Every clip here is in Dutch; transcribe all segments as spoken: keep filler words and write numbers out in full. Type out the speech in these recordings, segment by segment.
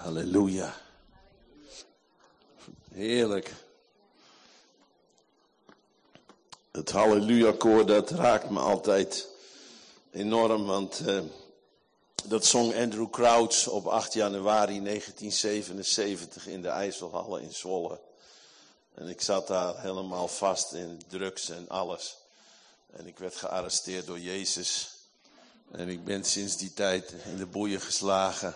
Halleluja. Heerlijk. Het halleluja-koor, dat raakt me altijd enorm, want uh, dat zong Andrew Crouch op acht januari negentien zevenenzeventig in de IJsselhallen in Zwolle. En ik zat daar helemaal vast in drugs en alles. En ik werd gearresteerd door Jezus. En ik ben sinds die tijd in de boeien geslagen.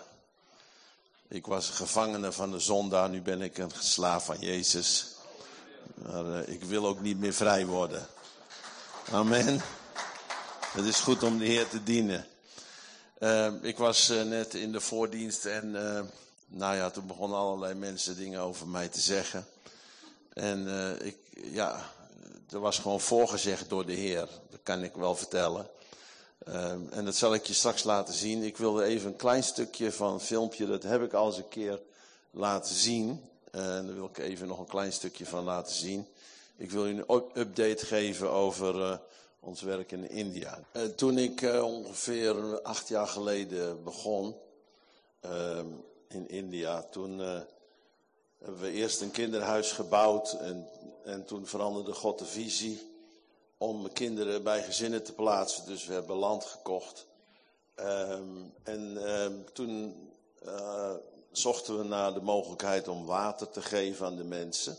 Ik was een gevangene van de zondaar, nu ben ik een slaaf van Jezus. Maar uh, ik wil ook niet meer vrij worden. Amen. Het is goed om de Heer te dienen. Uh, ik was uh, net in de voordienst en uh, nou ja, toen begonnen allerlei mensen dingen over mij te zeggen. En uh, ik, ja, er was gewoon voorgezegd door de Heer. Dat kan ik wel vertellen. Uh, en dat zal ik je straks laten zien. Ik wilde even een klein stukje van een filmpje, dat heb ik al eens een keer laten zien. Uh, en daar wil ik even nog een klein stukje van laten zien. Ik wil u een update geven over uh, ons werk in India. Uh, toen ik uh, ongeveer acht jaar geleden begon uh, in India, toen uh, hebben we eerst een kinderhuis gebouwd en, en toen veranderde God de visie om kinderen bij gezinnen te plaatsen. Dus we hebben land gekocht. Um, en um, toen uh, zochten we naar de mogelijkheid om water te geven aan de mensen.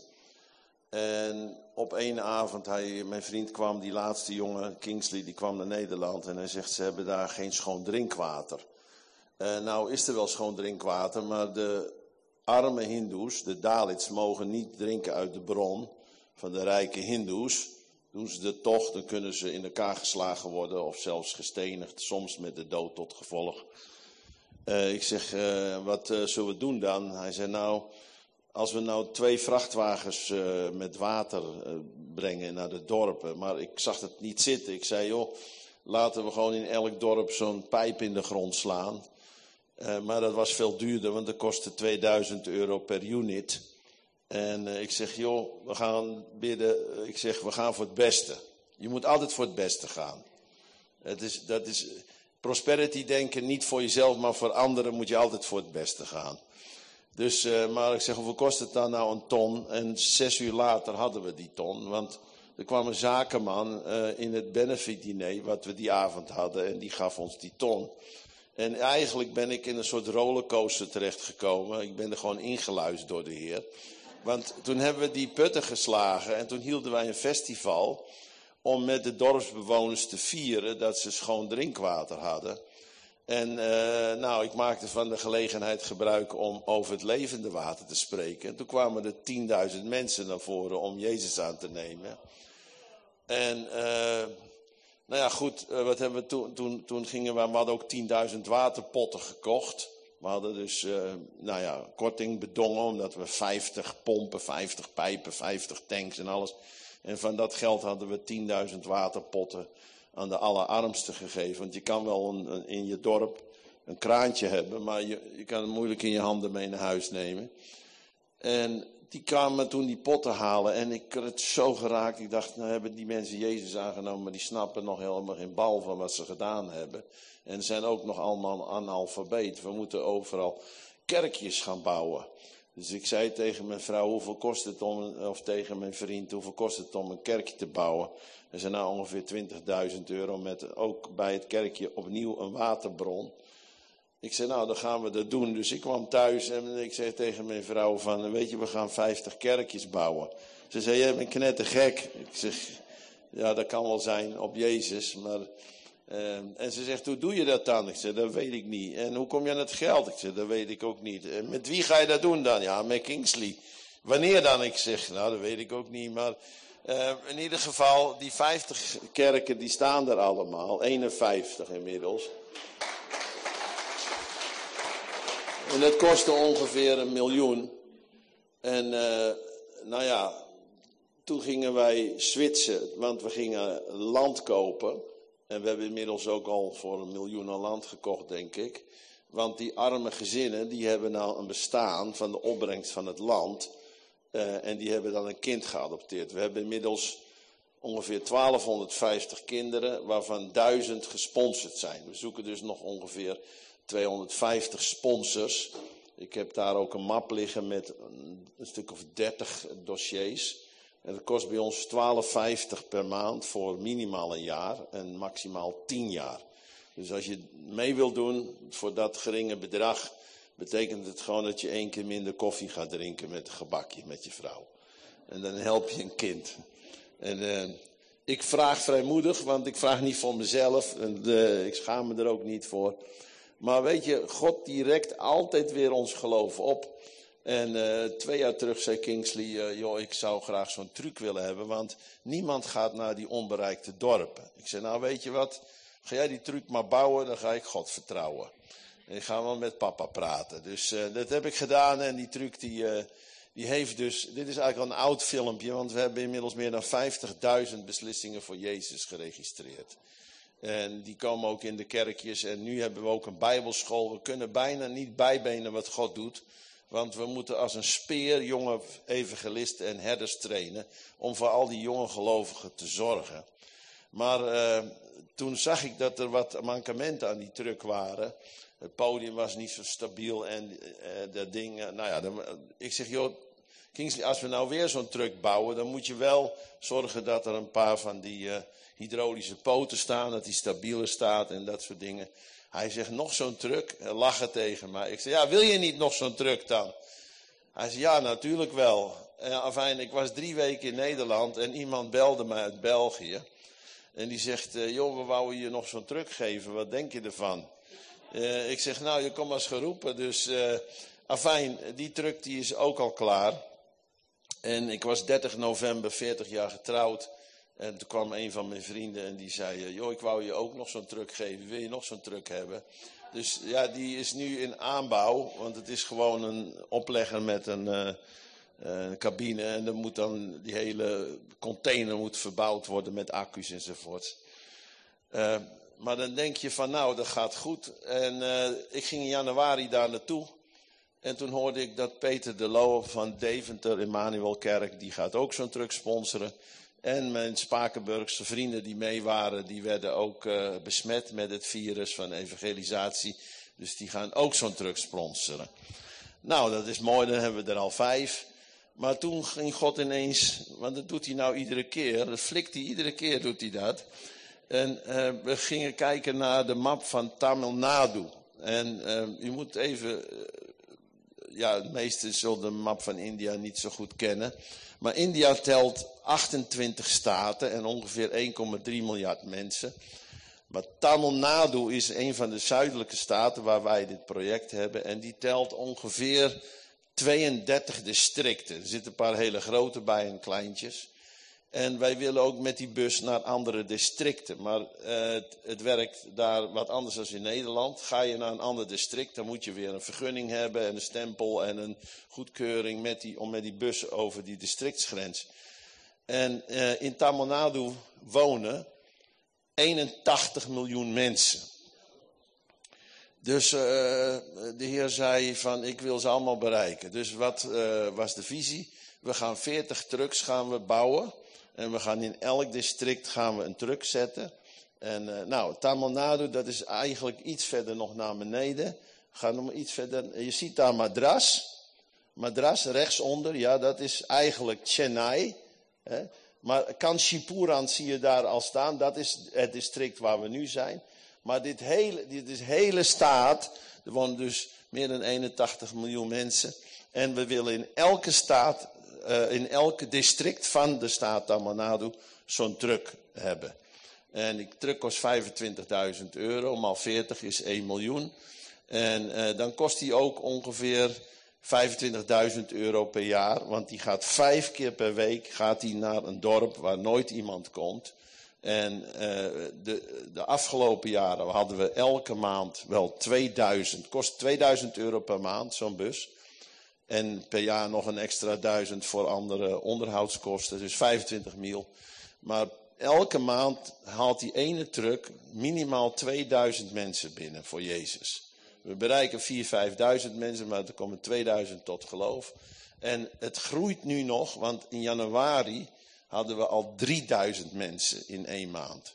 En op één avond, hij, mijn vriend kwam, die laatste jongen, Kingsley, die kwam naar Nederland. En hij zegt, ze hebben daar geen schoon drinkwater. Uh, nou is er wel schoon drinkwater, maar de arme hindoes, de Dalits, mogen niet drinken uit de bron van de rijke hindoes. Doen ze dat toch, dan kunnen ze in elkaar geslagen worden of zelfs gestenigd, soms met de dood tot gevolg. Uh, ik zeg, uh, wat uh, zullen we doen dan? Hij zei, nou, als we nou twee vrachtwagens uh, met water uh, brengen naar de dorpen, maar ik zag het niet zitten. Ik zei, joh, laten we gewoon in elk dorp zo'n pijp in de grond slaan. Uh, maar dat was veel duurder, want dat kostte tweeduizend euro per unit. En uh, ik zeg, joh, we gaan bidden. Ik zeg, we gaan voor het beste. Je moet altijd voor het beste gaan. Het is, dat is prosperity denken, niet voor jezelf, maar voor anderen moet je altijd voor het beste gaan. Dus, uh, maar ik zeg, hoeveel kost het dan nou een ton? En zes uur later hadden we die ton, want er kwam een zakenman uh, in het benefit diner, wat we die avond hadden, en die gaf ons die ton. En eigenlijk ben ik in een soort rollercoaster terechtgekomen. Ik ben er gewoon ingeluisterd door de Heer. Want toen hebben we die putten geslagen en toen hielden wij een festival om met de dorpsbewoners te vieren dat ze schoon drinkwater hadden. En uh, nou, ik maakte van de gelegenheid gebruik om over het levende water te spreken. En toen kwamen er tienduizend mensen naar voren om Jezus aan te nemen. En uh, nou ja, goed, uh, wat hebben we toen, toen, toen gingen we, we hadden ook tienduizend waterpotten gekocht. We hadden dus, uh, nou ja, korting bedongen, omdat we vijftig pompen, vijftig pijpen, vijftig tanks en alles. En van dat geld hadden we tienduizend waterpotten aan de allerarmsten gegeven. Want je kan wel een, een, in je dorp een kraantje hebben, maar je, je kan het moeilijk in je handen mee naar huis nemen. En die kwamen toen die potten halen en ik had het zo geraakt. Ik dacht, nou hebben die mensen Jezus aangenomen, maar die snappen nog helemaal geen bal van wat ze gedaan hebben. En zijn ook nog allemaal analfabeet. We moeten overal kerkjes gaan bouwen. Dus ik zei tegen mijn vrouw, hoeveel kost het om, of tegen mijn vriend, hoeveel kost het om een kerkje te bouwen? Er zijn nou ongeveer twintigduizend euro met ook bij het kerkje opnieuw een waterbron. Ik zei, nou dan gaan we dat doen. Dus ik kwam thuis en ik zei tegen mijn vrouw van, weet je, we gaan vijftig kerkjes bouwen. Ze zei, jij bent knettergek. Ik zeg, ja dat kan wel zijn op Jezus, maar... Uh, en ze zegt, hoe doe je dat dan? Ik zeg, dat weet ik niet. En hoe kom je aan het geld? Ik zeg, dat weet ik ook niet. En met wie ga je dat doen dan? Ja, met Kingsley. Wanneer dan? Ik zeg, nou dat weet ik ook niet. Maar uh, in ieder geval, die vijftig kerken, die staan er allemaal. eenenvijftig inmiddels. En dat kostte ongeveer een miljoen. En uh, nou ja, toen gingen wij switchen, want we gingen land kopen. En we hebben inmiddels ook al voor een miljoen aan land gekocht, denk ik. Want die arme gezinnen, die hebben nou een bestaan van de opbrengst van het land. Uh, en die hebben dan een kind geadopteerd. We hebben inmiddels ongeveer twaalfhonderdvijftig kinderen, waarvan duizend gesponsord zijn. We zoeken dus nog ongeveer tweehonderdvijftig sponsors Ik heb daar ook een map liggen met een, een stuk of dertig dossiers. En dat kost bij ons twaalf vijftig per maand voor minimaal een jaar en maximaal tien jaar. Dus als je mee wilt doen voor dat geringe bedrag, betekent het gewoon dat je één keer minder koffie gaat drinken met een gebakje met je vrouw. En dan help je een kind. En uh, ik vraag vrijmoedig, want ik vraag niet voor mezelf. En uh, ik schaam me er ook niet voor. Maar weet je, God die rekt altijd weer ons geloof op. En uh, twee jaar terug zei Kingsley, uh, joh, ik zou graag zo'n truc willen hebben. Want niemand gaat naar die onbereikte dorpen. Ik zei, nou weet je wat, ga jij die truc maar bouwen, dan ga ik God vertrouwen. En ik ga wel met papa praten. Dus uh, dat heb ik gedaan en die truc die... Uh, Die heeft dus, dit is eigenlijk al een oud filmpje, want we hebben inmiddels meer dan vijftigduizend beslissingen voor Jezus geregistreerd. En die komen ook in de kerkjes en nu hebben we ook een bijbelschool. We kunnen bijna niet bijbenen wat God doet, want we moeten als een speer jonge evangelisten en herders trainen om voor al die jonge gelovigen te zorgen. Maar uh, toen zag ik dat er wat mankementen aan die truc waren. Het podium was niet zo stabiel en uh, dat ding, uh, nou ja, dan, uh, ik zeg joh, Kingsley, als we nou weer zo'n truck bouwen, dan moet je wel zorgen dat er een paar van die uh, hydraulische poten staan, dat die stabieler staat en dat soort dingen. Hij zegt, nog zo'n truck, uh, lachen tegen mij. Ik zeg, ja, wil je niet nog zo'n truck dan? Hij zegt, ja, natuurlijk wel. Uh, afijn, ik was drie weken in Nederland en iemand belde mij uit België. En die zegt, uh, joh, we wouden je nog zo'n truck geven, wat denk je ervan? Uh, ik zeg, nou, je komt als geroepen. Dus, uh, afijn, die truck die is ook al klaar. En ik was dertig november veertig jaar getrouwd. En toen kwam een van mijn vrienden en die zei, uh, joh, ik wou je ook nog zo'n truck geven. Wil je nog zo'n truck hebben? Dus ja, die is nu in aanbouw. Want het is gewoon een oplegger met een, uh, een cabine. En dan moet dan die hele container moet verbouwd worden met accu's enzovoort. Uh, Maar dan denk je van nou, dat gaat goed. En uh, ik ging in januari daar naartoe. En toen hoorde ik dat Peter de Loo van Deventer, Emmanuelkerk, die gaat ook zo'n truck sponsoren. En mijn Spakenburgse vrienden die mee waren, die werden ook uh, besmet met het virus van evangelisatie. Dus die gaan ook zo'n truck sponsoren. Nou, dat is mooi, dan hebben we er al vijf. Maar toen ging God ineens, want dat doet hij nou iedere keer, dat flikt hij iedere keer, doet hij dat. En uh, we gingen kijken naar de map van Tamil Nadu. En uh, u moet even, uh, ja, de meesten zullen de map van India niet zo goed kennen. Maar India telt achtentwintig staten en ongeveer één komma drie miljard mensen. Maar Tamil Nadu is een van de zuidelijke staten waar wij dit project hebben. En die telt ongeveer tweeëndertig districten. Er zitten een paar hele grote bij en kleintjes. En wij willen ook met die bus naar andere districten. Maar uh, het, het werkt daar wat anders dan in Nederland. Ga je naar een ander district, dan moet je weer een vergunning hebben en een stempel en een goedkeuring met die, om met die bus over die districtsgrens. En uh, in Tamil Nadu wonen eenentachtig miljoen mensen. Dus uh, de Heer zei van ik wil ze allemaal bereiken. Dus wat uh, was de visie? We gaan veertig trucks gaan we bouwen. En we gaan in elk district gaan we een truck zetten. En uh, nou, Tamil Nadu, dat is eigenlijk iets verder nog naar beneden. Ga nog maar iets verder. Je ziet daar Madras. Madras rechtsonder, ja, dat is eigenlijk Chennai. Hè. Maar Kanchipuram zie je daar al staan. Dat is het district waar we nu zijn. Maar dit hele, dit is hele staat, er wonen dus meer dan eenentachtig miljoen mensen. En we willen in elke staat, uh, in elke district van de staat Tamil Nadu zo'n truck hebben. En die truck kost vijfentwintigduizend euro, maal veertig is één miljoen. En uh, dan kost die ook ongeveer vijfentwintigduizend euro per jaar. Want die gaat vijf keer per week gaat die naar een dorp waar nooit iemand komt. En uh, de, de afgelopen jaren hadden we elke maand wel tweeduizend. Kost tweeduizend euro per maand zo'n bus. En per jaar nog een extra duizend voor andere onderhoudskosten. Dus vijfentwintig mil. Maar elke maand haalt die ene truck minimaal tweeduizend mensen binnen voor Jezus. We bereiken vierduizend, vijfduizend mensen, maar er komen tweeduizend tot geloof. En het groeit nu nog, want in januari hadden we al drieduizend mensen in één maand.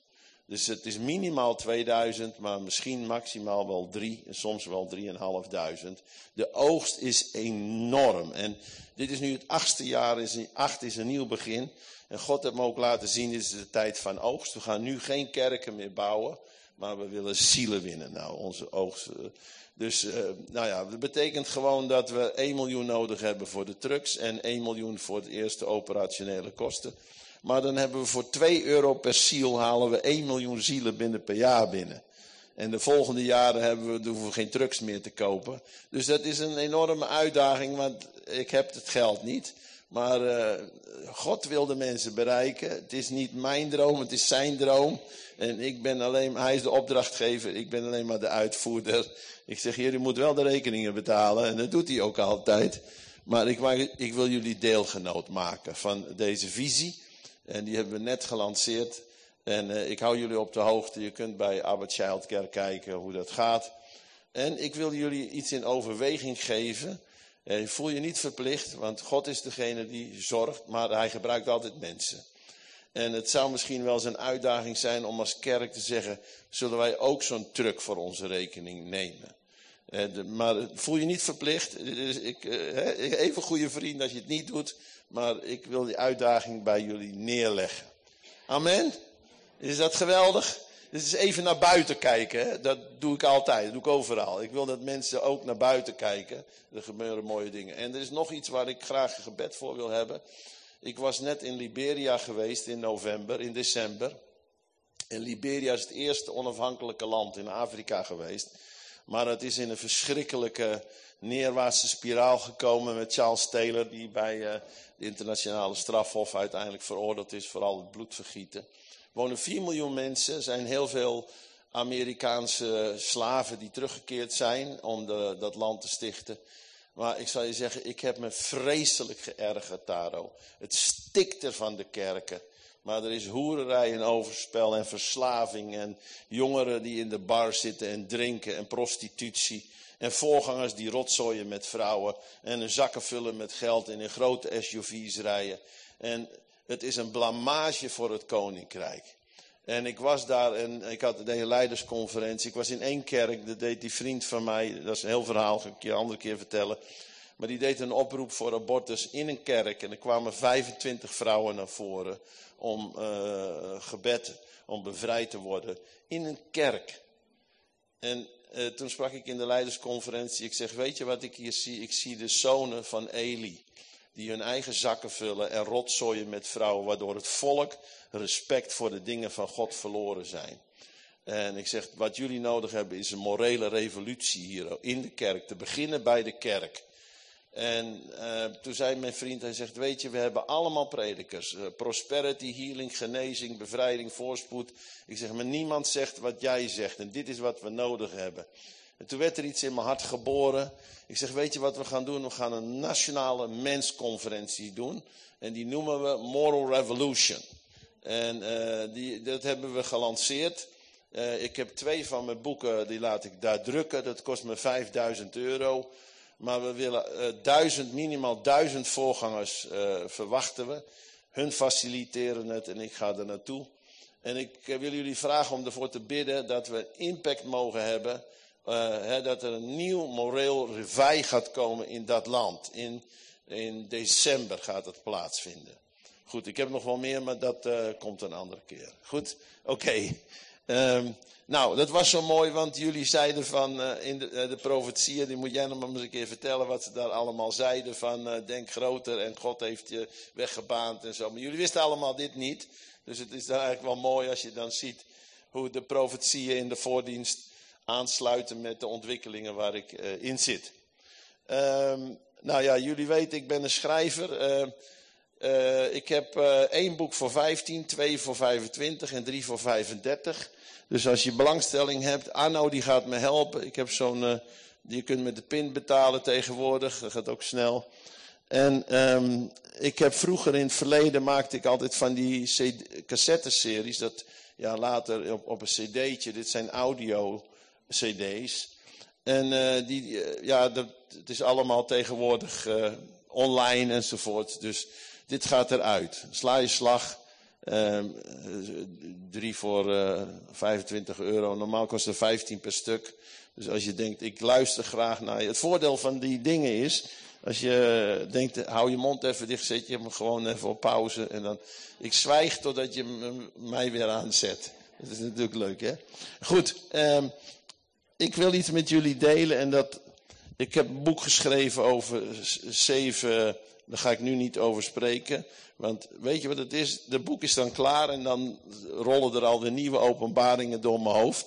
Dus het is minimaal tweeduizend, maar misschien maximaal wel drie en soms wel drieënhalfduizend. De oogst is enorm. En dit is nu het achtste jaar, is een, acht is een nieuw begin. En God heeft me ook laten zien, dit is de tijd van oogst. We gaan nu geen kerken meer bouwen, maar we willen zielen winnen. Nou, onze oogst. Dus, uh, nou ja, dat betekent gewoon dat we één miljoen nodig hebben voor de trucks en één miljoen voor de eerste operationele kosten. Maar dan hebben we voor twee euro per ziel halen we één miljoen zielen binnen per jaar binnen. En de volgende jaren hebben we, hoeven we geen trucks meer te kopen. Dus dat is een enorme uitdaging, want ik heb het geld niet. Maar uh, God wil de mensen bereiken. Het is niet mijn droom, het is zijn droom. En ik ben alleen, hij is de opdrachtgever, ik ben alleen maar de uitvoerder. Ik zeg, hier, u moet wel de rekeningen betalen. En dat doet hij ook altijd. Maar ik, ik wil jullie deelgenoot maken van deze visie. En die hebben we net gelanceerd. En uh, ik hou jullie op de hoogte. Je kunt bij Abba Childcare kijken hoe dat gaat. En ik wil jullie iets in overweging geven. Uh, voel je niet verplicht, want God is degene die zorgt. Maar hij gebruikt altijd mensen. En het zou misschien wel eens een uitdaging zijn om als kerk te zeggen, zullen wij ook zo'n truck voor onze rekening nemen? Uh, de, maar voel je niet verplicht. Dus ik, uh, even goede vriend als je het niet doet. Maar ik wil die uitdaging bij jullie neerleggen. Amen. Is dat geweldig? Dit is even naar buiten kijken. Hè? Dat doe ik altijd. Dat doe ik overal. Ik wil dat mensen ook naar buiten kijken. Er gebeuren mooie dingen. En er is nog iets waar ik graag een gebed voor wil hebben. Ik was net in Liberia geweest in november, in december. En Liberia is het eerste onafhankelijke land in Afrika geweest. Maar het is in een verschrikkelijke neerwaartse spiraal gekomen met Charles Taylor, die bij uh, de internationale strafhof uiteindelijk veroordeeld is voor al het bloedvergieten. Er wonen vier miljoen mensen, er zijn heel veel Amerikaanse slaven die teruggekeerd zijn om de, dat land te stichten. Maar ik zal je zeggen, ik heb me vreselijk geërgerd, Taro. Het stikt er van de kerken. Maar er is hoererij en overspel en verslaving en jongeren die in de bar zitten en drinken en prostitutie. En voorgangers die rotzooien met vrouwen en hun zakken vullen met geld en in grote S U V's rijden. En het is een blamage voor het koninkrijk. En ik was daar en ik had de hele leidersconferentie. Ik was in één kerk, dat deed die vriend van mij, dat is een heel verhaal, dat ga ik je een andere keer vertellen. Maar die deed een oproep voor abortus in een kerk. En er kwamen vijfentwintig vrouwen naar voren om uh, gebed, om bevrijd te worden. In een kerk. En uh, toen sprak ik in de leidersconferentie. Ik zeg, weet je wat ik hier zie? Ik zie de zonen van Eli. Die hun eigen zakken vullen en rotzooien met vrouwen. Waardoor het volk respect voor de dingen van God verloren zijn. En ik zeg, wat jullie nodig hebben is een morele revolutie hier in de kerk. Te beginnen bij de kerk. En uh, toen zei mijn vriend, hij zegt, weet je, we hebben allemaal predikers. Uh, prosperity, healing, genezing, bevrijding, voorspoed. Ik zeg, maar niemand zegt wat jij zegt. En dit is wat we nodig hebben. En toen werd er iets in mijn hart geboren. Ik zeg, weet je wat we gaan doen? We gaan een nationale mensconferentie doen. En die noemen we Moral Revolution. En uh, die, dat hebben we gelanceerd. Uh, ik heb twee van mijn boeken, die laat ik daar drukken. Dat kost me vijfduizend euro. Maar we willen uh, duizend, minimaal duizend voorgangers uh, verwachten we. Hun faciliteren het en ik ga er naartoe. En ik uh, wil jullie vragen om ervoor te bidden dat we impact mogen hebben. Uh, hè, dat er een nieuw moreel reveil gaat komen in dat land. In, in december gaat het plaatsvinden. Goed, ik heb nog wel meer, maar dat uh, komt een andere keer. Goed, oké. Okay. Um, nou, dat was zo mooi, want jullie zeiden van uh, in de, uh, de profetieën, die moet jij nog maar eens een keer vertellen wat ze daar allemaal zeiden van uh, denk groter en God heeft je weggebaand en zo. Maar jullie wisten allemaal dit niet, dus het is dan eigenlijk wel mooi als je dan ziet hoe de profetieën in de voordienst aansluiten met de ontwikkelingen waar ik uh, in zit. Um, nou ja, jullie weten, ik ben een schrijver. Uh, uh, ik heb uh, één boek voor vijftien, twee voor vijfentwintig en drie voor vijfendertig. Dus als je belangstelling hebt, Arno die gaat me helpen. Ik heb zo'n, uh, je kunt met de pin betalen tegenwoordig, dat gaat ook snel. En um, ik heb vroeger in het verleden maakte ik altijd van die cassetteseries, dat ja later op, op een cd'tje, dit zijn audio cd's. En uh, die, uh, ja, dat, het is allemaal tegenwoordig uh, online enzovoort. Dus dit gaat eruit. Sla je slag. Uh, drie voor uh, vijfentwintig euro. Normaal kost het vijftien per stuk. Dus als je denkt, ik luister graag naar je. Het voordeel van die dingen is, als je denkt, hou je mond even dicht, zet je hem gewoon even op pauze. En dan, ik zwijg totdat je m- mij weer aanzet. Dat is natuurlijk leuk, hè? Goed, uh, ik wil iets met jullie delen. En dat, ik heb een boek geschreven over zeven, daar ga ik nu niet over spreken. Want weet je wat het is? De boek is dan klaar en dan rollen er alweer nieuwe openbaringen door mijn hoofd.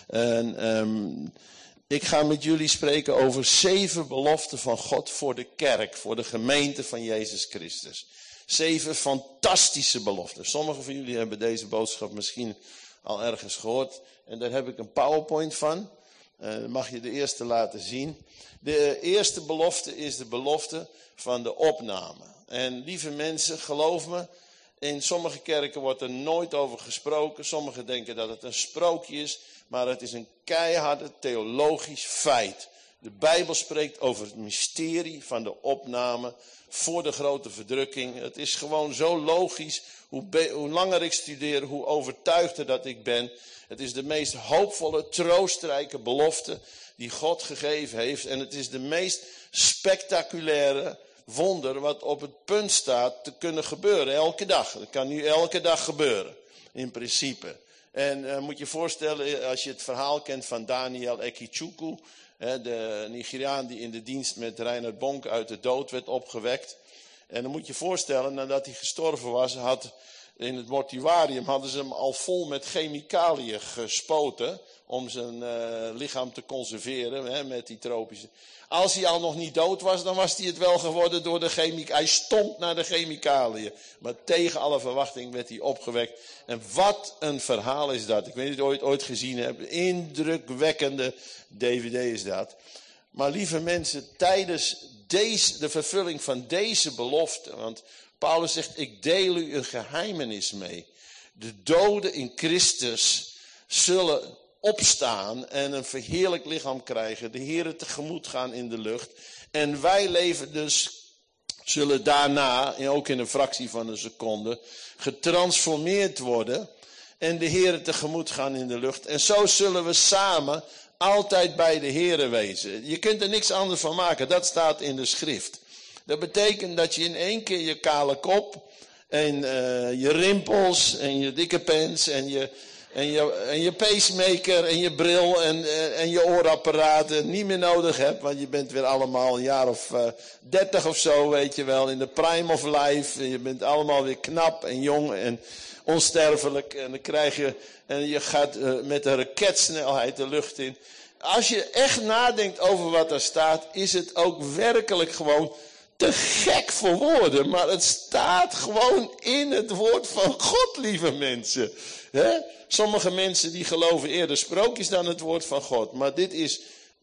En um, ik ga met jullie spreken over zeven beloften van God voor de kerk, voor de gemeente van Jezus Christus. Zeven fantastische beloften. Sommigen van jullie hebben deze boodschap misschien al ergens gehoord. En daar heb ik een PowerPoint van. Uh, dan mag je de eerste laten zien. De eerste belofte is de belofte van de opname. En lieve mensen, geloof me, in sommige kerken wordt er nooit over gesproken. Sommigen denken dat het een sprookje is, maar het is een keiharde theologisch feit. De Bijbel spreekt over het mysterie van de opname voor de grote verdrukking. Het is gewoon zo logisch. Hoe, be- hoe langer ik studeer, hoe overtuigder dat ik ben. Het is de meest hoopvolle, troostrijke belofte die God gegeven heeft. En het is de meest spectaculaire wonder wat op het punt staat te kunnen gebeuren. Elke dag. Dat kan nu elke dag gebeuren. In principe. En uh, moet je voorstellen, als je het verhaal kent van Daniel Ekichukwu. Hè, de Nigeriaan die in de dienst met Reinhard Bonk uit de dood werd opgewekt. En dan moet je voorstellen, nadat hij gestorven was, had in het mortuarium hadden ze hem al vol met chemicaliën gespoten. Om zijn uh, lichaam te conserveren, hè, met die tropische. Als hij al nog niet dood was, dan was hij het wel geworden door de chemicaliën. Hij stond naar de chemicaliën. Maar tegen alle verwachting werd hij opgewekt. En wat een verhaal is dat. Ik weet niet of je het ooit gezien hebt. Indrukwekkende D V D is dat. Maar lieve mensen, tijdens deze, de vervulling van deze belofte. Want Paulus zegt, ik deel u een geheimenis mee. De doden in Christus zullen opstaan en een verheerlijk lichaam krijgen. De Heere tegemoet gaan in de lucht. En wij leven dus, zullen daarna, ook in een fractie van een seconde, getransformeerd worden. En de Heere tegemoet gaan in de lucht. En zo zullen we samen altijd bij de Heere wezen. Je kunt er niks anders van maken. Dat staat in de schrift. Dat betekent dat je in één keer je kale kop en uh, je rimpels en je dikke pens en je... En je, en je pacemaker en je bril en, en je oorapparaten niet meer nodig hebt. Want je bent weer allemaal een jaar of uh, dertig of zo, weet je wel. In de prime of life. Je bent allemaal weer knap en jong en onsterfelijk. En dan krijg je, en je gaat uh, met een raketsnelheid de lucht in. Als je echt nadenkt over wat er staat, is het ook werkelijk gewoon te gek voor woorden. Maar het staat gewoon in het woord van God, lieve mensen. He? Sommige mensen die geloven eerder sprookjes dan het woord van God. Maar dit is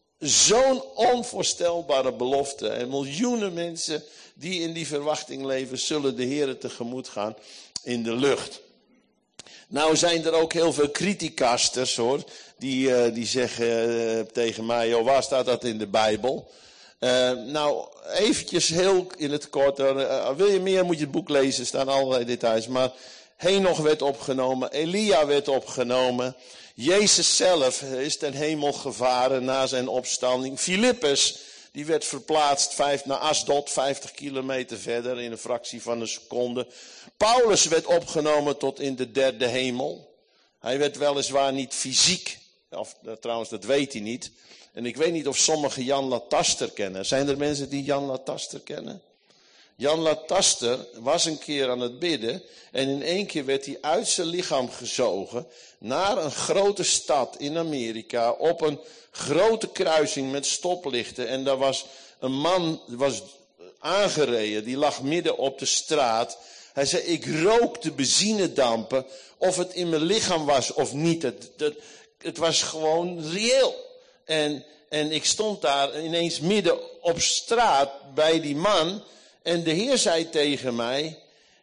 zo'n onvoorstelbare belofte. En miljoenen mensen die in die verwachting leven, zullen de Heere tegemoet gaan in de lucht. Nou zijn er ook heel veel criticasters hoor. Die, uh, die zeggen uh, tegen mij, joh, waar staat dat in de Bijbel? Uh, nou, eventjes heel in het kort. Uh, wil je meer, moet je het boek lezen. Er staan allerlei details. Maar Henoch werd opgenomen. Elia werd opgenomen. Jezus zelf is ten hemel gevaren na zijn opstanding. Filippus, die werd verplaatst vijf, naar Asdod, vijftig kilometer verder in een fractie van een seconde. Paulus werd opgenomen tot in de derde hemel. Hij werd weliswaar niet fysiek. Of, trouwens, dat weet hij niet. En ik weet niet of sommigen Jan Lataster kennen. Zijn er mensen die Jan Lataster kennen? Jan Lataster was een keer aan het bidden. En in één keer werd hij uit zijn lichaam gezogen naar een grote stad in Amerika. Op een grote kruising met stoplichten. En daar was een man, was aangereden, die lag midden op de straat. Hij zei, ik rook de benzinedampen, of het in mijn lichaam was of niet. Het, het, het was gewoon reëel. En, en ik stond daar ineens midden op straat bij die man. En de Heer zei tegen mij,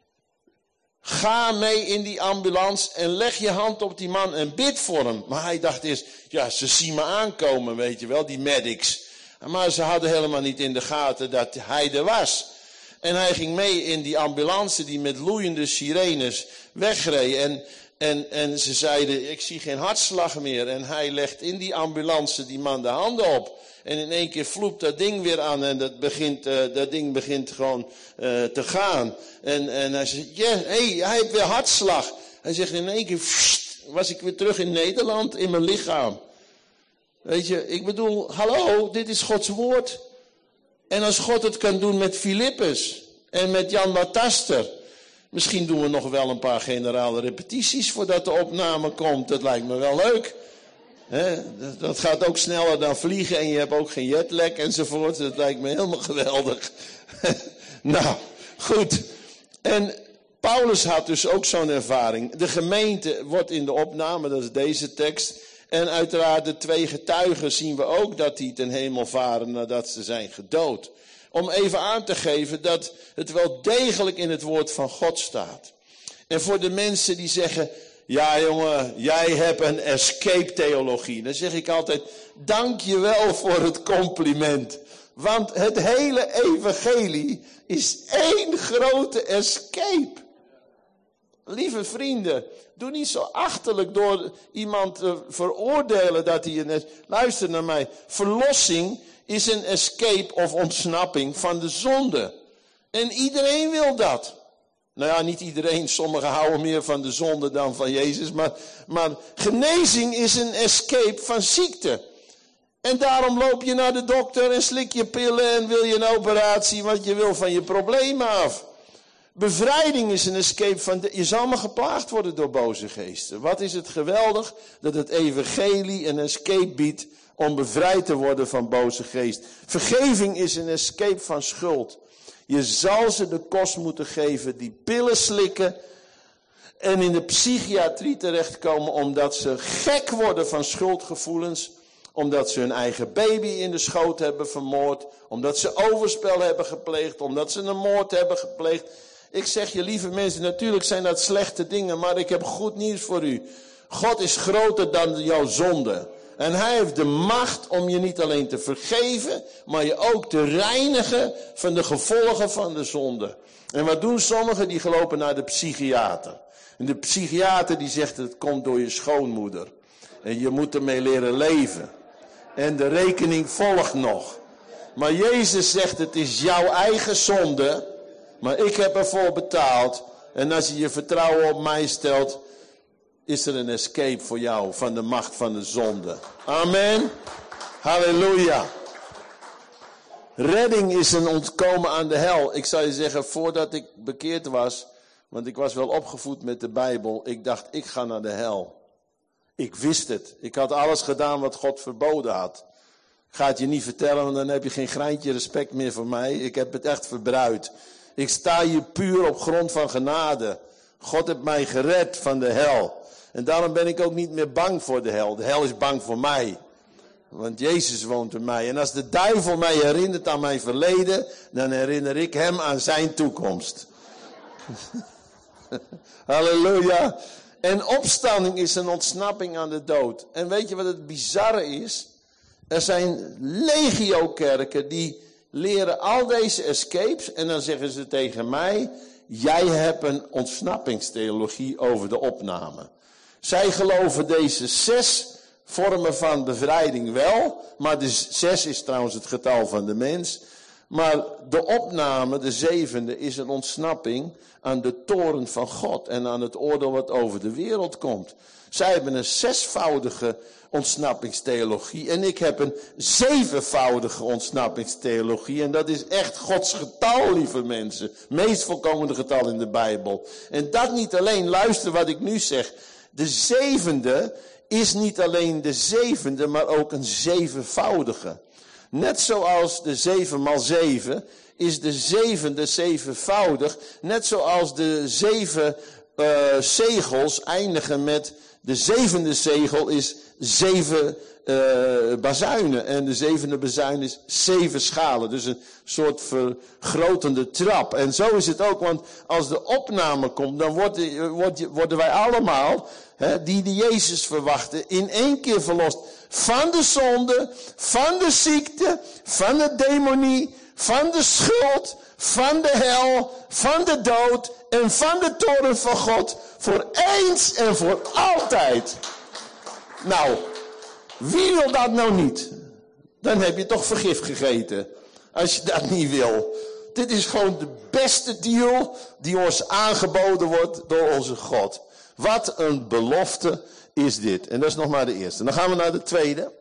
ga mee in die ambulance en leg je hand op die man en bid voor hem. Maar hij dacht eerst, ja, ze zien me aankomen, weet je wel, die medics. Maar ze hadden helemaal niet in de gaten dat hij er was. En hij ging mee in die ambulance die met loeiende sirenes wegreed. En, en, en ze zeiden, ik zie geen hartslag meer. En hij legt in die ambulance die man de handen op. En in één keer vloept dat ding weer aan en dat, begint, uh, dat ding begint gewoon uh, te gaan. En, en hij zegt, ja, yeah, hey, hij heeft weer hartslag. Hij zegt in één keer, pssst, was ik weer terug in Nederland in mijn lichaam. Weet je, ik bedoel, hallo, dit is Gods woord. En als God het kan doen met Filippus en met Jan Bataster. Misschien doen we nog wel een paar generale repetities voordat de opname komt. Dat lijkt me wel leuk. He, dat gaat ook sneller dan vliegen en je hebt ook geen jetlag enzovoort. Dat lijkt me helemaal geweldig. Nou, goed. En Paulus had dus ook zo'n ervaring. De gemeente wordt in de opname, dat is deze tekst. En uiteraard de twee getuigen zien we ook dat die ten hemel varen nadat ze zijn gedood. Om even aan te geven dat het wel degelijk in het woord van God staat. En voor de mensen die zeggen, ja jongen, jij hebt een escape theologie. Dan zeg ik altijd, dank je wel voor het compliment. Want het hele evangelie is één grote escape. Lieve vrienden, doe niet zo achterlijk door iemand te veroordelen dat hij een... Luister naar mij, verlossing is een escape of ontsnapping van de zonde. En iedereen wil dat. Nou ja, niet iedereen, sommigen houden meer van de zonde dan van Jezus. Maar, maar genezing is een escape van ziekte. En daarom loop je naar de dokter en slik je pillen en wil je een operatie, want je wil van je problemen af. Bevrijding is een escape van, de, je zal maar geplaagd worden door boze geesten. Wat is het geweldig dat het evangelie een escape biedt om bevrijd te worden van boze geest. Vergeving is een escape van schuld. Je zal ze de kost moeten geven die pillen slikken en in de psychiatrie terechtkomen omdat ze gek worden van schuldgevoelens. Omdat ze hun eigen baby in de schoot hebben vermoord. Omdat ze overspel hebben gepleegd. Omdat ze een moord hebben gepleegd. Ik zeg je, lieve mensen, natuurlijk zijn dat slechte dingen, maar ik heb goed nieuws voor u. God is groter dan jouw zonde. En hij heeft de macht om je niet alleen te vergeven, maar je ook te reinigen van de gevolgen van de zonde. En wat doen sommigen? Die gelopen naar de psychiater. En de psychiater die zegt, het komt door je schoonmoeder. En je moet ermee leren leven. En de rekening volgt nog. Maar Jezus zegt, het is jouw eigen zonde, maar ik heb ervoor betaald. En als je je vertrouwen op mij stelt, is er een escape voor jou van de macht van de zonde. Amen. Halleluja. Redding is een ontkomen aan de hel. Ik zou je zeggen, voordat ik bekeerd was, want ik was wel opgevoed met de Bijbel, ik dacht, ik ga naar de hel. Ik wist het. Ik had alles gedaan wat God verboden had. Ik ga het je niet vertellen, want dan heb je geen greintje respect meer voor mij. Ik heb het echt verbruid. Ik sta hier puur op grond van genade. God heeft mij gered van de hel. En daarom ben ik ook niet meer bang voor de hel. De hel is bang voor mij. Want Jezus woont in mij. En als de duivel mij herinnert aan mijn verleden, dan herinner ik hem aan zijn toekomst. Halleluja. En opstanding is een ontsnapping aan de dood. En weet je wat het bizarre is? Er zijn legio-kerken die leren al deze escapes. En dan zeggen ze tegen mij, jij hebt een ontsnappingstheologie over de opname. Zij geloven deze zes vormen van bevrijding wel. Maar de zes is trouwens het getal van de mens. Maar de opname, de zevende, is een ontsnapping aan de toorn van God en aan het oordeel wat over de wereld komt. Zij hebben een zesvoudige ontsnappingstheologie en ik heb een zevenvoudige ontsnappingstheologie. En dat is echt Gods getal, lieve mensen. Meest volkomende getal in de Bijbel. En dat niet alleen, luister wat ik nu zeg. De zevende is niet alleen de zevende, maar ook een zevenvoudige. Net zoals de zeven maal zeven is de zevende zevenvoudig. Net zoals de zeven uh, zegels eindigen met de zevende zegel is zeven uh, bazuinen. En de zevende bazuin is zeven schalen. Dus een soort vergrotende trap. En zo is het ook, want als de opname komt, dan worden, worden wij allemaal, hè, die de Jezus verwachten, in één keer verlost. Van de zonde, van de ziekte, van de demonie, van de schuld, van de hel, van de dood en van de toorn van God voor eens en voor altijd. Nou, wie wil dat nou niet? Dan heb je toch vergif gegeten, als je dat niet wil. Dit is gewoon de beste deal die ons aangeboden wordt door onze God. Wat een belofte is dit. En dat is nog maar de eerste. Dan gaan we naar de tweede.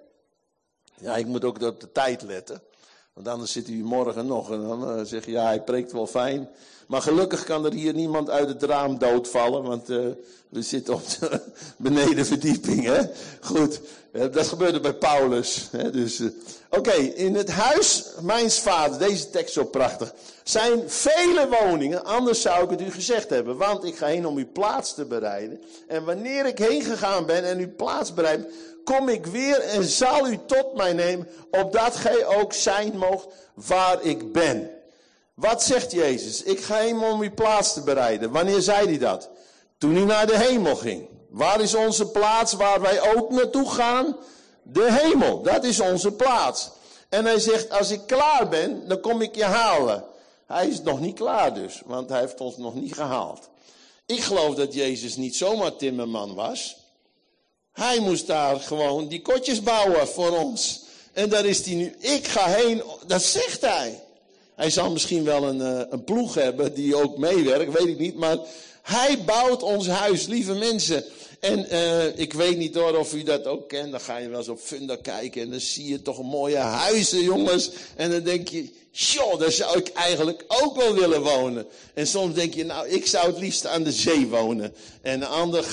Ja, ik moet ook op de tijd letten. Want anders zit u morgen nog en dan uh, zeg je, ja, hij preekt wel fijn. Maar gelukkig kan er hier niemand uit het raam doodvallen, want uh, we zitten op de benedenverdieping, hè. Goed, uh, dat gebeurde bij Paulus. Hè? Dus, uh, Oké, okay, in het huis mijns vaders, deze tekst zo prachtig, zijn vele woningen, anders zou ik het u gezegd hebben. Want ik ga heen om uw plaats te bereiden. En wanneer ik heen gegaan ben en uw plaats bereid, kom ik weer en zal u tot mij nemen, opdat gij ook zijn moogt waar ik ben. Wat zegt Jezus? Ik ga heen om uw plaats te bereiden. Wanneer zei hij dat? Toen hij naar de hemel ging. Waar is onze plaats waar wij ook naartoe gaan? De hemel, dat is onze plaats. En hij zegt, als ik klaar ben, dan kom ik je halen. Hij is nog niet klaar dus, want hij heeft ons nog niet gehaald. Ik geloof dat Jezus niet zomaar timmerman was. Hij moest daar gewoon die kotjes bouwen voor ons. En daar is hij nu. Ik ga heen, dat zegt hij. Hij zal misschien wel een, uh, een ploeg hebben die ook meewerkt, weet ik niet. Maar hij bouwt ons huis, lieve mensen. En uh, ik weet niet hoor of u dat ook kent. Dan ga je wel eens op Funda kijken en dan zie je toch mooie huizen, jongens. En dan denk je, joh, daar zou ik eigenlijk ook wel willen wonen. En soms denk je, nou, ik zou het liefst aan de zee wonen. En een ander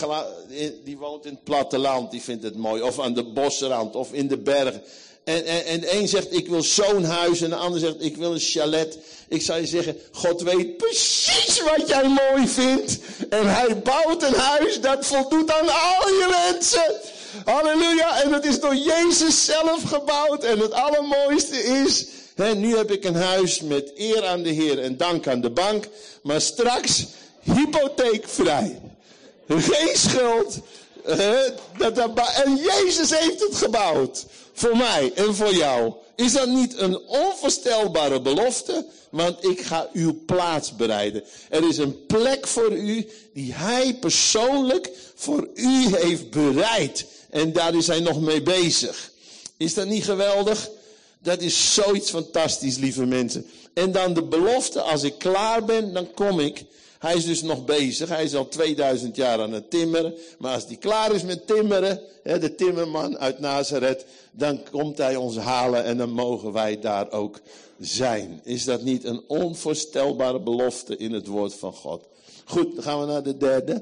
die woont in het platteland, die vindt het mooi. Of aan de bosrand, of in de bergen. En, en, en de een zegt, ik wil zo'n huis. En de ander zegt, ik wil een chalet. Ik zou je zeggen, God weet precies wat jij mooi vindt. En hij bouwt een huis dat voldoet aan al je wensen. Halleluja. En het is door Jezus zelf gebouwd. En het allermooiste is, hè, nu heb ik een huis met eer aan de Heer en dank aan de bank. Maar straks hypotheekvrij. Geen schuld. Uh, dat, dat, en Jezus heeft het gebouwd. Voor mij en voor jou. Is dat niet een onvoorstelbare belofte? Want ik ga uw plaats bereiden. Er is een plek voor u die hij persoonlijk voor u heeft bereid. En daar is hij nog mee bezig. Is dat niet geweldig? Dat is zoiets fantastisch, lieve mensen. En dan de belofte, als ik klaar ben, dan kom ik. Hij is dus nog bezig. Hij is al tweeduizend jaar aan het timmeren. Maar als hij klaar is met timmeren, hè, de timmerman uit Nazareth, dan komt hij ons halen en dan mogen wij daar ook zijn. Is dat niet een onvoorstelbare belofte in het woord van God? Goed, dan gaan we naar de derde.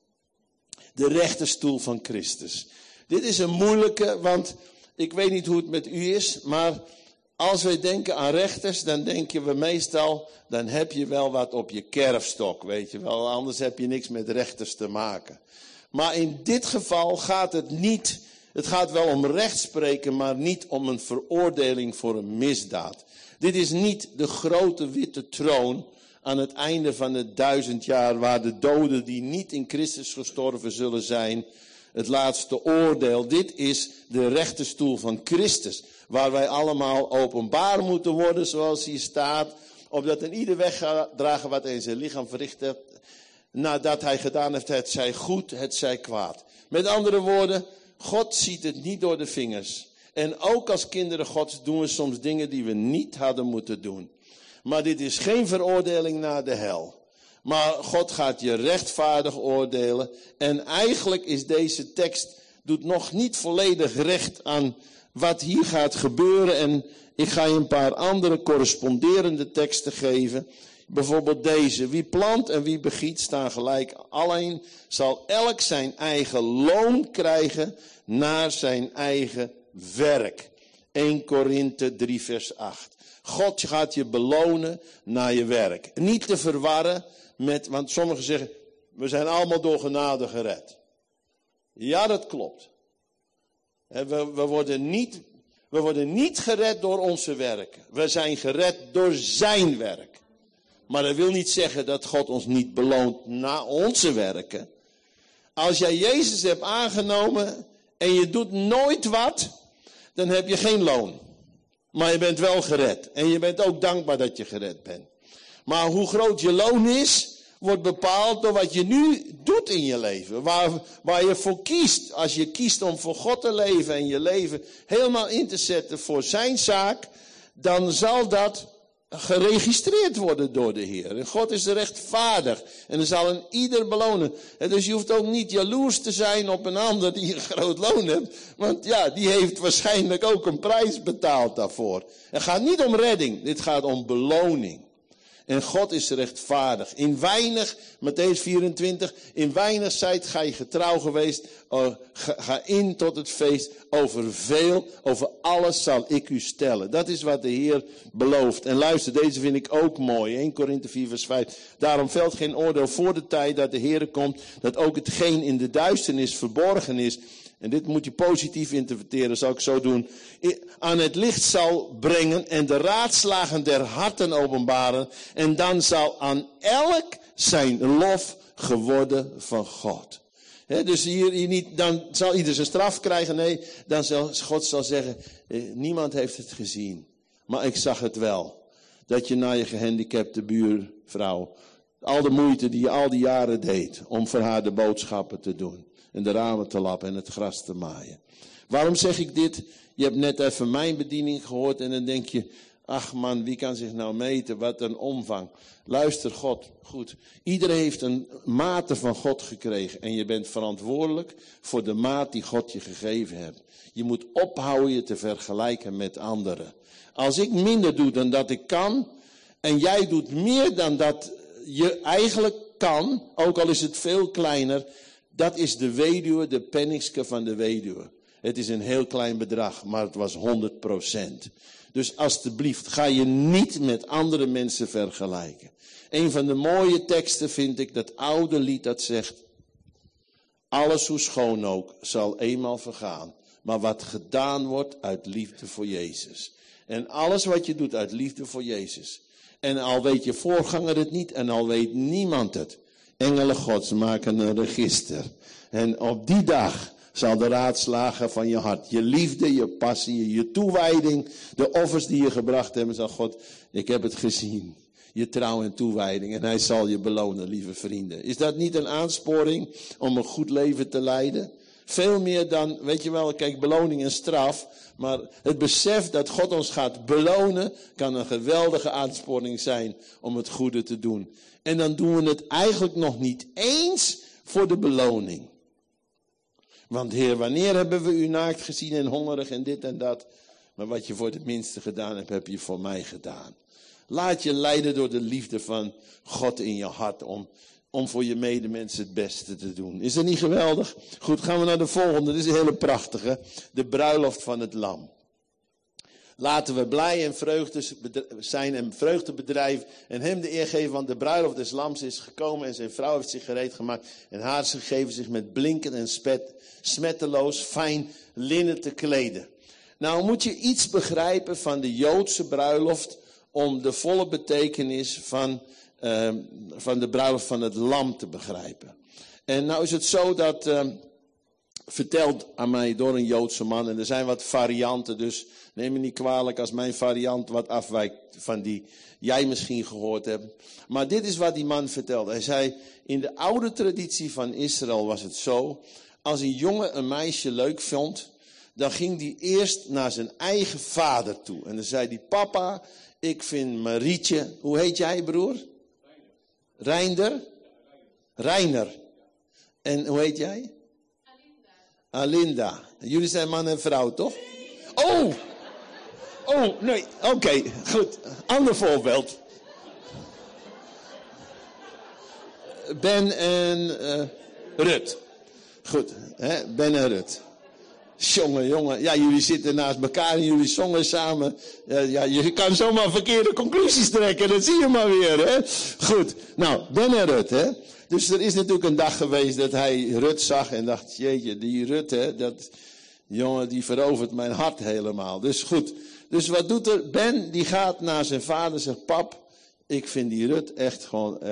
De rechterstoel van Christus. Dit is een moeilijke, want ik weet niet hoe het met u is, maar als wij denken aan rechters, dan denken we meestal, dan heb je wel wat op je kerfstok, weet je wel. Anders heb je niks met rechters te maken. Maar in dit geval gaat het niet, het gaat wel om rechtspreken, maar niet om een veroordeling voor een misdaad. Dit is niet de grote witte troon aan het einde van het duizend jaar, waar de doden die niet in Christus gestorven zullen zijn, het laatste oordeel. Dit is de rechterstoel van Christus, waar wij allemaal openbaar moeten worden, zoals hier staat, opdat een ieder wegdragen wat hij in zijn lichaam verricht heeft, nadat hij gedaan heeft, het zij goed, het zij kwaad. Met andere woorden, God ziet het niet door de vingers. En ook als kinderen Gods doen we soms dingen die we niet hadden moeten doen. Maar dit is geen veroordeling naar de hel. Maar God gaat je rechtvaardig oordelen. En eigenlijk is deze tekst, doet nog niet volledig recht aan wat hier gaat gebeuren. En ik ga je een paar andere corresponderende teksten geven. Bijvoorbeeld deze. Wie plant en wie begiet staan gelijk. Alleen zal elk zijn eigen loon krijgen naar zijn eigen werk. Eerste Korinthe drie vers acht. God gaat je belonen naar je werk. Niet te verwarren met, want sommigen zeggen, we zijn allemaal door genade gered. Ja, dat klopt. We, we, worden niet, we worden niet gered door onze werken. We zijn gered door zijn werk. Maar dat wil niet zeggen dat God ons niet beloont na onze werken. Als jij Jezus hebt aangenomen en je doet nooit wat, dan heb je geen loon. Maar je bent wel gered. En je bent ook dankbaar dat je gered bent. Maar hoe groot je loon is, wordt bepaald door wat je nu doet in je leven. Waar, waar je voor kiest. Als je kiest om voor God te leven en je leven helemaal in te zetten voor zijn zaak, dan zal dat geregistreerd worden door de Heer. En God is rechtvaardig. En er zal een ieder belonen. En dus je hoeft ook niet jaloers te zijn op een ander die een groot loon heeft. Want ja, die heeft waarschijnlijk ook een prijs betaald daarvoor. Het gaat niet om redding. Dit gaat om beloning. En God is rechtvaardig. In weinig, Mattheüs vierentwintig, in weinig zijt gij getrouw geweest. Oh, ga, ga in tot het feest. Over veel, over alles zal ik u stellen. Dat is wat de Heer belooft. En luister, deze vind ik ook mooi. Eerste Korinthe vier vers vijf. Daarom velt geen oordeel voor de tijd dat de Heer komt. Dat ook hetgeen in de duisternis verborgen is. En dit moet je positief interpreteren, zal ik zo doen. Aan het licht zal brengen en de raadslagen der harten openbaren. En dan zal aan elk zijn lof geworden van God. He, dus hier, hier niet, dan zal ieder zijn straf krijgen. Nee, dan zal God zal zeggen, eh, niemand heeft het gezien. Maar ik zag het wel. Dat je naar je gehandicapte buurvrouw, al de moeite die je al die jaren deed, om voor haar de boodschappen te doen. En de ramen te lappen en het gras te maaien. Waarom zeg ik dit? Je hebt net even mijn bediening gehoord en dan denk je, ach man, wie kan zich nou meten? Wat een omvang. Luister God, goed. Iedereen heeft een mate van God gekregen. En je bent verantwoordelijk voor de maat die God je gegeven hebt. Je moet ophouden je te vergelijken met anderen. Als ik minder doe dan dat ik kan, en jij doet meer dan dat je eigenlijk kan, ook al is het veel kleiner, dat is de weduwe, de penningske van de weduwe. Het is een heel klein bedrag, maar het was honderd procent. Dus alstublieft, ga je niet met andere mensen vergelijken. Een van de mooie teksten vind ik dat oude lied dat zegt, alles hoe schoon ook zal eenmaal vergaan. Maar wat gedaan wordt uit liefde voor Jezus. En alles wat je doet uit liefde voor Jezus. En al weet je voorganger het niet en al weet niemand het. Engelen Gods maken een register. En op die dag zal de raadslagen van je hart, je liefde, je passie, je toewijding, de offers die je gebracht hebben, zal God, ik heb het gezien. Je trouw en toewijding en hij zal je belonen, lieve vrienden. Is dat niet een aansporing om een goed leven te leiden? Veel meer dan, weet je wel, kijk, beloning en straf. Maar het besef dat God ons gaat belonen, kan een geweldige aansporing zijn om het goede te doen. En dan doen we het eigenlijk nog niet eens voor de beloning. Want Heer, wanneer hebben we u naakt gezien en hongerig en dit en dat? Maar wat je voor de minste gedaan hebt, heb je voor mij gedaan. Laat je leiden door de liefde van God in je hart om, om voor je medemensen het beste te doen. Is dat niet geweldig? Goed, gaan we naar de volgende. Dit is een hele prachtige. De bruiloft van het lam. Laten we blij en vreugde zijn en vreugde bedrijven en hem de eer geven, want de bruiloft des lams is gekomen en zijn vrouw heeft zich gereed gemaakt en haar gegeven zich met blinkend en spet, smetteloos fijn linnen te kleden. Nou moet je iets begrijpen van de Joodse bruiloft om de volle betekenis van, uh, van de bruiloft van het lam te begrijpen. En nou is het zo dat, uh, verteld aan mij door een Joodse man, en er zijn wat varianten, dus neem me niet kwalijk als mijn variant wat afwijkt van die jij misschien gehoord hebt. Maar dit is wat die man vertelde. Hij zei, in de oude traditie van Israël was het zo, als een jongen een meisje leuk vond, dan ging die eerst naar zijn eigen vader toe. En dan zei die, papa, ik vind Marietje, hoe heet jij broer? Reinder? Reiner. En hoe heet jij? Alinda. Alinda. Jullie zijn man en vrouw, toch? Oh! Oh, nee, oké, okay, goed. Ander voorbeeld. Ben en uh, Rut. Goed, hè? Ben en Rut. Jongen, jongen. Ja, jullie zitten naast elkaar en jullie zongen samen. Uh, ja, je kan zomaar verkeerde conclusies trekken, dat zie je maar weer, hè. Goed, nou, Ben en Rut, hè. Dus er is natuurlijk een dag geweest dat hij Rut zag en dacht, jeetje, die Rut, hè, dat, jongen, die verovert mijn hart helemaal. Dus goed. Dus wat doet er? Ben die gaat naar zijn vader en zegt, pap, ik vind die Rut echt gewoon echt een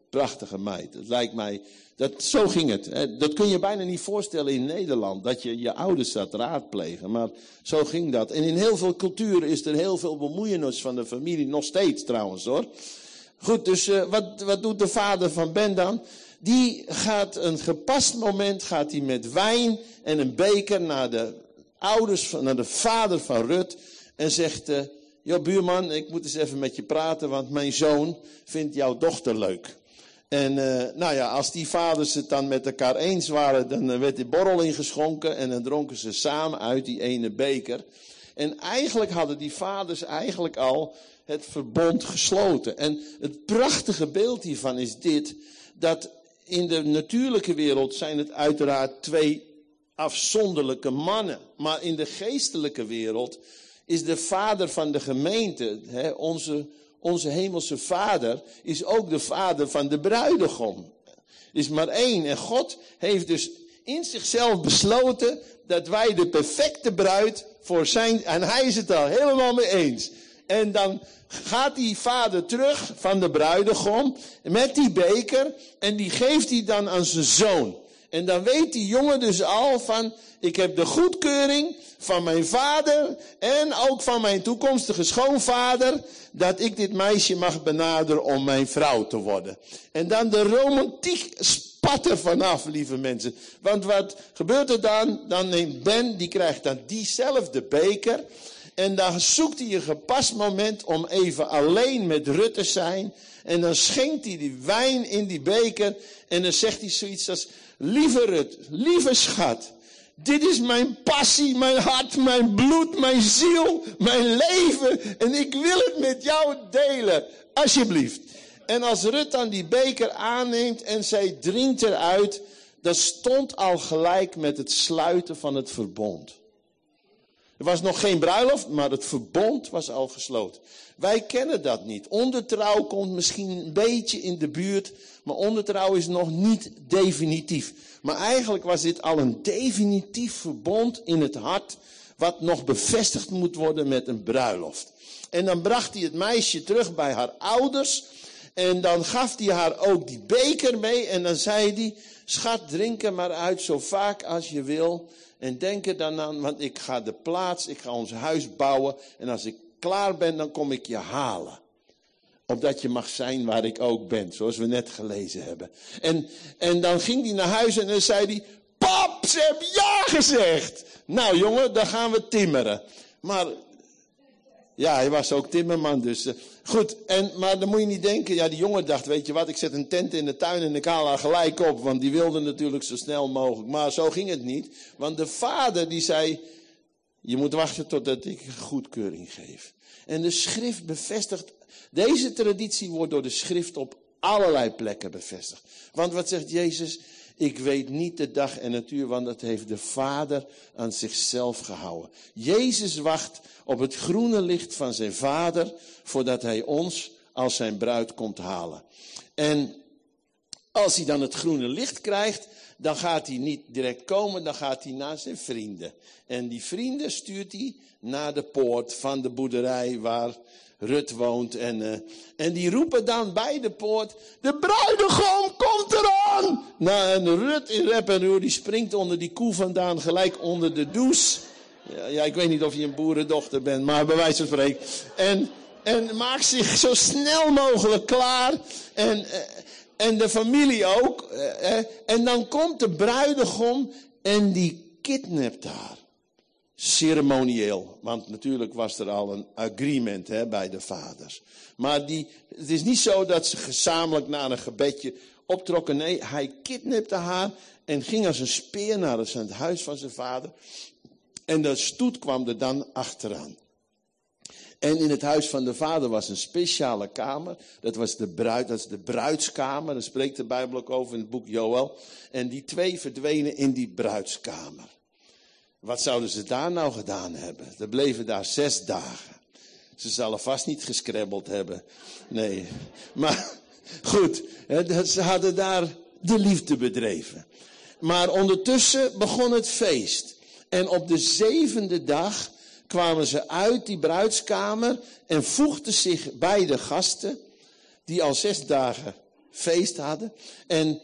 prachtige meid. Het lijkt mij, dat, zo ging het. Hè. Dat kun je bijna niet voorstellen in Nederland, dat je je ouders zat raadplegen. Maar zo ging dat. En in heel veel culturen is er heel veel bemoeienis van de familie, nog steeds trouwens hoor. Goed, dus uh, wat, wat doet de vader van Ben dan? Die gaat een gepast moment, gaat hij met wijn en een beker naar de ouders, van, naar de vader van Rut. En zegt, uh, joh buurman, ik moet eens even met je praten, want mijn zoon vindt jouw dochter leuk. En uh, nou ja, als die vaders het dan met elkaar eens waren, dan werd die borrel ingeschonken en dan dronken ze samen uit die ene beker. En eigenlijk hadden die vaders eigenlijk al het verbond gesloten. En het prachtige beeld hiervan is dit, dat in de natuurlijke wereld zijn het uiteraard twee afzonderlijke mannen. Maar in de geestelijke wereld is de vader van de gemeente, hè, onze, onze hemelse vader, is ook de vader van de bruidegom. Er is maar één. En God heeft dus in zichzelf besloten dat wij de perfecte bruid voor zijn, en hij is het al helemaal mee eens. En dan gaat die vader terug van de bruidegom met die beker en die geeft hij dan aan zijn zoon. En dan weet die jongen dus al van, ik heb de goedkeuring van mijn vader en ook van mijn toekomstige schoonvader, dat ik dit meisje mag benaderen om mijn vrouw te worden. En dan de romantiek spat er vanaf, lieve mensen. Want wat gebeurt er dan? Dan neemt Ben, die krijgt dan diezelfde beker. En dan zoekt hij een gepast moment om even alleen met Rut te zijn. En dan schenkt hij die wijn in die beker. En dan zegt hij zoiets als, lieve Rut, lieve schat. Dit is mijn passie, mijn hart, mijn bloed, mijn ziel, mijn leven. En ik wil het met jou delen. Alsjeblieft. En als Rut dan die beker aanneemt en zij drinkt eruit, dat stond al gelijk met het sluiten van het verbond. Er was nog geen bruiloft, maar het verbond was al gesloten. Wij kennen dat niet. Ondertrouw komt misschien een beetje in de buurt, maar ondertrouw is nog niet definitief. Maar eigenlijk was dit al een definitief verbond in het hart, wat nog bevestigd moet worden met een bruiloft. En dan bracht hij het meisje terug bij haar ouders. En dan gaf hij haar ook die beker mee. En dan zei hij, schat, drink er maar uit zo vaak als je wil. En denk er dan aan, want ik ga de plaats, ik ga ons huis bouwen. En als ik klaar ben, dan kom ik je halen. Opdat je mag zijn waar ik ook ben, zoals we net gelezen hebben. En, en dan ging hij naar huis en dan zei hij, pap, ze hebben ja gezegd. Nou jongen, dan gaan we timmeren. Maar ja, hij was ook timmerman, dus uh, goed. En, maar dan moet je niet denken, ja, die jongen dacht, weet je wat, ik zet een tent in de tuin en ik haal haar gelijk op. Want die wilde natuurlijk zo snel mogelijk. Maar zo ging het niet. Want de vader die zei, je moet wachten totdat ik goedkeuring geef. En de schrift bevestigt, deze traditie wordt door de schrift op allerlei plekken bevestigd. Want wat zegt Jezus? Ik weet niet de dag en het uur, want dat heeft de Vader aan zichzelf gehouden. Jezus wacht op het groene licht van zijn Vader, voordat hij ons als zijn bruid komt halen. En als hij dan het groene licht krijgt, dan gaat hij niet direct komen, dan gaat hij naar zijn vrienden. En die vrienden stuurt hij naar de poort van de boerderij waar Rut woont. En, uh, en die roepen dan bij de poort, de bruidegom komt eraan! Nou, en Rut in rep en roer, die springt onder die koe vandaan, gelijk onder de douche. Ja, ja, ik weet niet of je een boerendochter bent, maar bij wijze van spreken. En, en maakt zich zo snel mogelijk klaar. En, uh, en de familie ook. Uh, uh, en dan komt de bruidegom en die kidnapt haar. Ceremonieel, want natuurlijk was er al een agreement hè, bij de vaders. Maar die, het is niet zo dat ze gezamenlijk naar een gebedje optrokken. Nee, hij kidnapte haar en ging als een speer naar het huis van zijn vader. En de stoet kwam er dan achteraan. En in het huis van de vader was een speciale kamer. Dat was de bruid, dat is de bruidskamer. Daar spreekt de Bijbel ook over in het boek Joël. En die twee verdwenen in die bruidskamer. Wat zouden ze daar nou gedaan hebben? Ze bleven daar zes dagen. Ze zullen vast niet gescrabbeld hebben. Nee. Maar goed, ze hadden daar de liefde bedreven. Maar ondertussen begon het feest. En op de zevende dag kwamen ze uit die bruidskamer en voegden zich bij de gasten die al zes dagen feest hadden. En,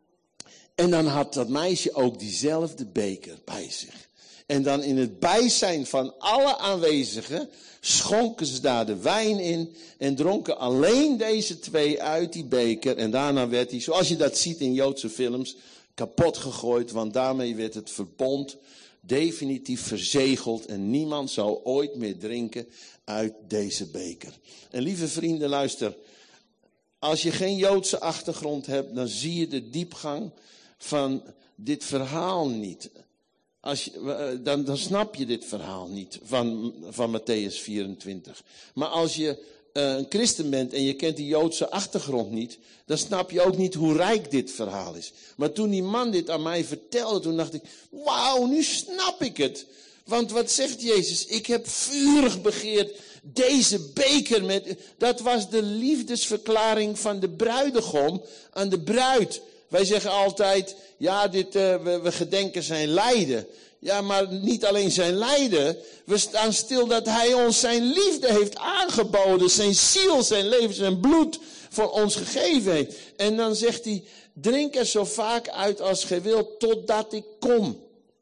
en dan had dat meisje ook diezelfde beker bij zich. En dan in het bijzijn van alle aanwezigen schonken ze daar de wijn in en dronken alleen deze twee uit die beker. En daarna werd hij, zoals je dat ziet in Joodse films, kapot gegooid. Want daarmee werd het verbond definitief verzegeld en niemand zou ooit meer drinken uit deze beker. En lieve vrienden, luister. Als je geen Joodse achtergrond hebt, dan zie je de diepgang van dit verhaal niet. Als je, dan, dan snap je dit verhaal niet van, van Matthäus vierentwintig. Maar als je uh, een christen bent en je kent die Joodse achtergrond niet, dan snap je ook niet hoe rijk dit verhaal is. Maar toen die man dit aan mij vertelde, toen dacht ik, wauw, nu snap ik het. Want wat zegt Jezus? Ik heb vurig begeerd deze beker met, dat was de liefdesverklaring van de bruidegom aan de bruid. Wij zeggen altijd, ja, dit, uh, we, we gedenken zijn lijden. Ja, maar niet alleen zijn lijden. We staan stil dat hij ons zijn liefde heeft aangeboden. Zijn ziel, zijn leven, zijn bloed voor ons gegeven heeft. En dan zegt hij, drink er zo vaak uit als gij wilt, totdat ik kom.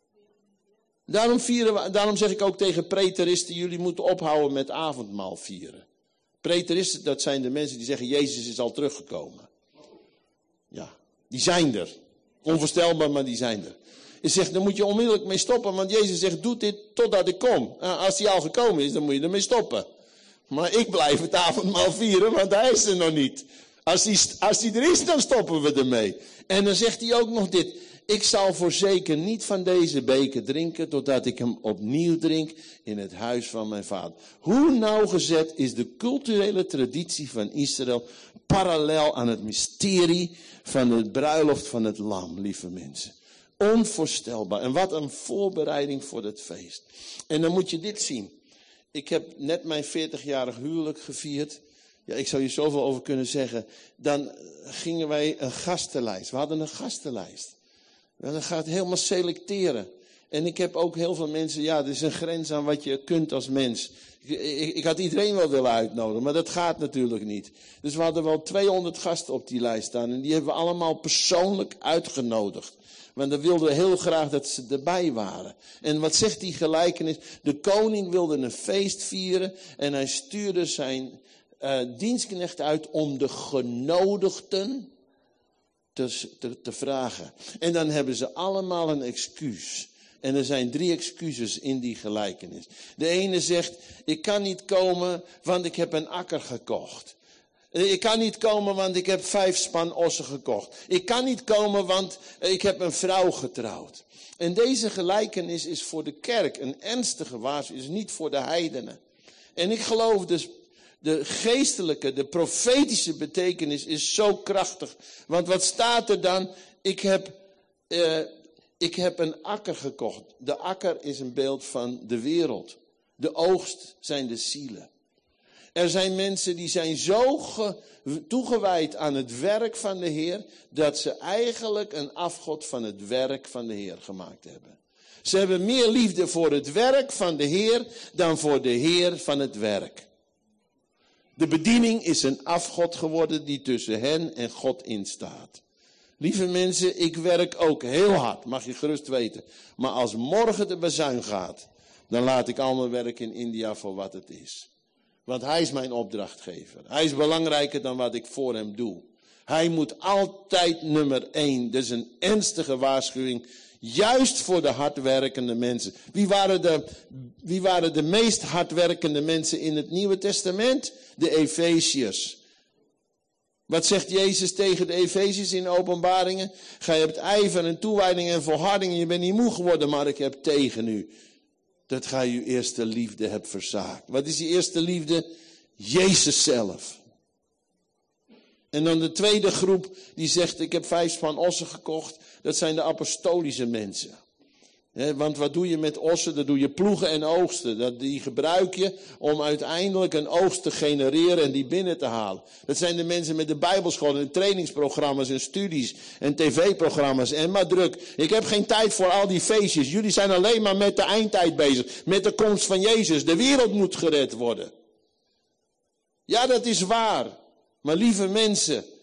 Daarom, vieren we, daarom zeg ik ook tegen preteristen, jullie moeten ophouden met avondmaal vieren. Preteristen, dat zijn de mensen die zeggen, Jezus is al teruggekomen. Ja, die zijn er. Onvoorstelbaar, maar die zijn er. Je zegt, daar moet je onmiddellijk mee stoppen, want Jezus zegt, doe dit totdat ik kom. Nou, als hij al gekomen is, dan moet je ermee stoppen. Maar ik blijf het avondmaal vieren, want hij is er nog niet. Als hij, als hij er is, dan stoppen we ermee. En dan zegt hij ook nog dit. Ik zal voorzeker niet van deze beker drinken, totdat ik hem opnieuw drink in het huis van mijn vader. Hoe nauwgezet is de culturele traditie van Israël parallel aan het mysterie van de bruiloft van het lam, lieve mensen. Onvoorstelbaar. En wat een voorbereiding voor het feest. En dan moet je dit zien. Ik heb net mijn veertigjarig huwelijk gevierd. Ja, ik zou je zoveel over kunnen zeggen. Dan gingen wij een gastenlijst. We hadden een gastenlijst. En dan gaat het helemaal selecteren. En ik heb ook heel veel mensen, ja, er is een grens aan wat je kunt als mens. Ik, ik, ik had iedereen wel willen uitnodigen, maar dat gaat natuurlijk niet. Dus we hadden wel tweehonderd gasten op die lijst staan. En die hebben we allemaal persoonlijk uitgenodigd. Want dan wilden we heel graag dat ze erbij waren. En wat zegt die gelijkenis? De koning wilde een feest vieren en hij stuurde zijn uh, dienstknecht uit om de genodigden Te, te, te vragen. En dan hebben ze allemaal een excuus. En er zijn drie excuses in die gelijkenis. De ene zegt, ik kan niet komen, want ik heb een akker gekocht. Ik kan niet komen, want ik heb vijf span ossen gekocht. Ik kan niet komen, want ik heb een vrouw getrouwd. En deze gelijkenis is voor de kerk een ernstige waarschuwing, is niet voor de heidenen. En ik geloof dus, de geestelijke, de profetische betekenis is zo krachtig. Want wat staat er dan? Ik heb, uh, ik heb een akker gekocht. De akker is een beeld van de wereld. De oogst zijn de zielen. Er zijn mensen die zijn zo ge, toegewijd aan het werk van de Heer, dat ze eigenlijk een afgod van het werk van de Heer gemaakt hebben. Ze hebben meer liefde voor het werk van de Heer dan voor de Heer van het werk. De bediening is een afgod geworden die tussen hen en God instaat. Lieve mensen, ik werk ook heel hard, mag je gerust weten. Maar als morgen de bazuin gaat, dan laat ik al mijn werk in India voor wat het is. Want hij is mijn opdrachtgever. Hij is belangrijker dan wat ik voor hem doe. Hij moet altijd nummer één. Dat is een ernstige waarschuwing. Juist voor de hardwerkende mensen. Wie waren de, wie waren de meest hardwerkende mensen in het Nieuwe Testament? De Efeziërs. Wat zegt Jezus tegen de Efeziërs in Openbaringen? Gij hebt ijver en toewijding en volharding en je bent niet moe geworden, maar ik heb tegen u dat gij uw eerste liefde hebt verzaakt. Wat is die eerste liefde? Jezus zelf. En dan de tweede groep die zegt, ik heb vijf span ossen gekocht. Dat zijn de apostolische mensen. He, want wat doe je met ossen? Dat doe je ploegen en oogsten. Dat, die gebruik je om uiteindelijk een oogst te genereren en die binnen te halen. Dat zijn de mensen met de bijbelscholen en trainingsprogramma's en studies en tv-programma's en maar druk. Ik heb geen tijd voor al die feestjes. Jullie zijn alleen maar met de eindtijd bezig. Met de komst van Jezus. De wereld moet gered worden. Ja, dat is waar. Maar lieve mensen,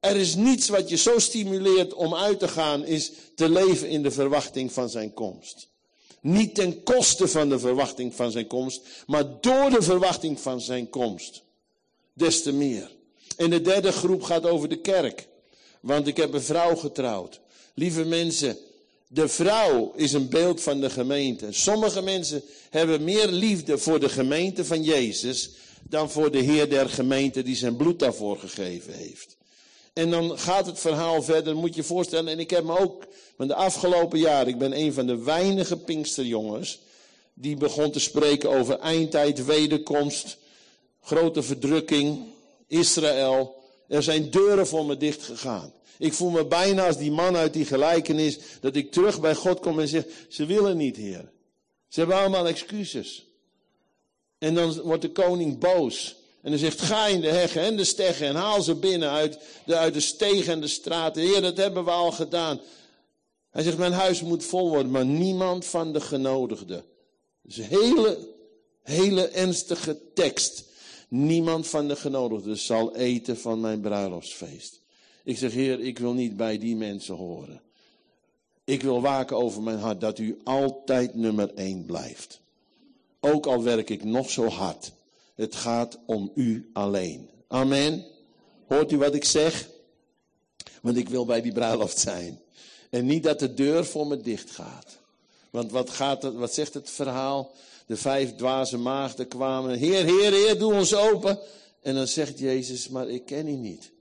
Er is niets wat je zo stimuleert om uit te gaan, is te leven in de verwachting van zijn komst. Niet ten koste van de verwachting van zijn komst, maar door de verwachting van zijn komst. Des te meer. En de derde groep gaat over de kerk. Want ik heb een vrouw getrouwd. Lieve mensen, de vrouw is een beeld van de gemeente. Sommige mensen hebben meer liefde voor de gemeente van Jezus dan voor de Heer der gemeente die zijn bloed daarvoor gegeven heeft. En dan gaat het verhaal verder, moet je je voorstellen. En ik heb me ook, van de afgelopen jaren, ik ben een van de weinige Pinksterjongens die begon te spreken over eindtijd, wederkomst, grote verdrukking, Israël. Er zijn deuren voor me dicht gegaan. Ik voel me bijna als die man uit die gelijkenis, dat ik terug bij God kom en zeg, ze willen niet, Heer. Ze hebben allemaal excuses. En dan wordt de koning boos. En dan zegt, ga in de heggen en de steggen en haal ze binnen uit de, uit de stegen en de straten. Heer, dat hebben we al gedaan. Hij zegt, mijn huis moet vol worden, maar niemand van de genodigden. Dat is een hele, hele ernstige tekst. Niemand van de genodigden zal eten van mijn bruiloftsfeest. Ik zeg, Heer, ik wil niet bij die mensen horen. Ik wil waken over mijn hart, dat u altijd nummer één blijft. Ook al werk ik nog zo hard. Het gaat om u alleen. Amen. Hoort u wat ik zeg? Want ik wil bij die bruiloft zijn. En niet dat de deur voor me dicht gaat. Want wat, gaat het, wat zegt het verhaal? De vijf dwaze maagden kwamen. Heer, Heer, Heer, doe ons open. En dan zegt Jezus, maar ik ken u niet.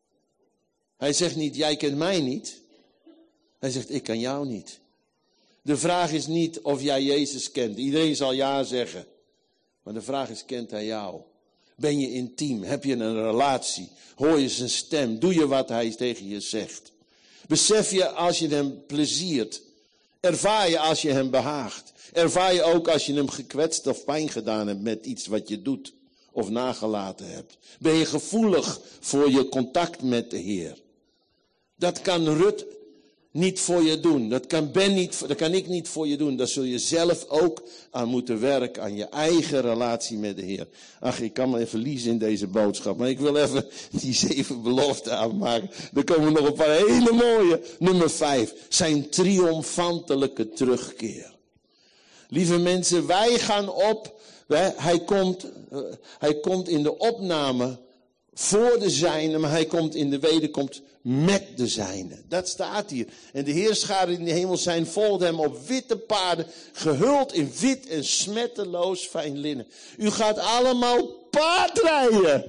Hij zegt niet, jij kent mij niet. Hij zegt, ik ken jou niet. De vraag is niet of jij Jezus kent. Iedereen zal ja zeggen. Maar de vraag is, kent hij jou? Ben je intiem? Heb je een relatie? Hoor je zijn stem? Doe je wat hij tegen je zegt? Besef je als je hem pleziert? Ervaar je als je hem behaagt? Ervaar je ook als je hem gekwetst of pijn gedaan hebt met iets wat je doet of nagelaten hebt? Ben je gevoelig voor je contact met de Heer? Dat kan Rut niet voor je doen. Dat kan Ben niet, dat kan ik niet voor je doen. Daar zul je zelf ook aan moeten werken, aan je eigen relatie met de Heer. Ach, ik kan me even verliezen in deze boodschap, maar ik wil even die zeven beloften afmaken. Er komen nog een paar hele mooie. Nummer vijf, zijn triomfantelijke terugkeer. Lieve mensen, wij gaan op, wij, hij, komt, uh, hij komt in de opname voor de zijnen, maar hij komt in de wederkomst met de zijnen. Dat staat hier. En de heerscharen in de hemel zijn volgden hem op witte paarden, gehuld in wit en smetteloos fijn linnen. U gaat allemaal paardrijden.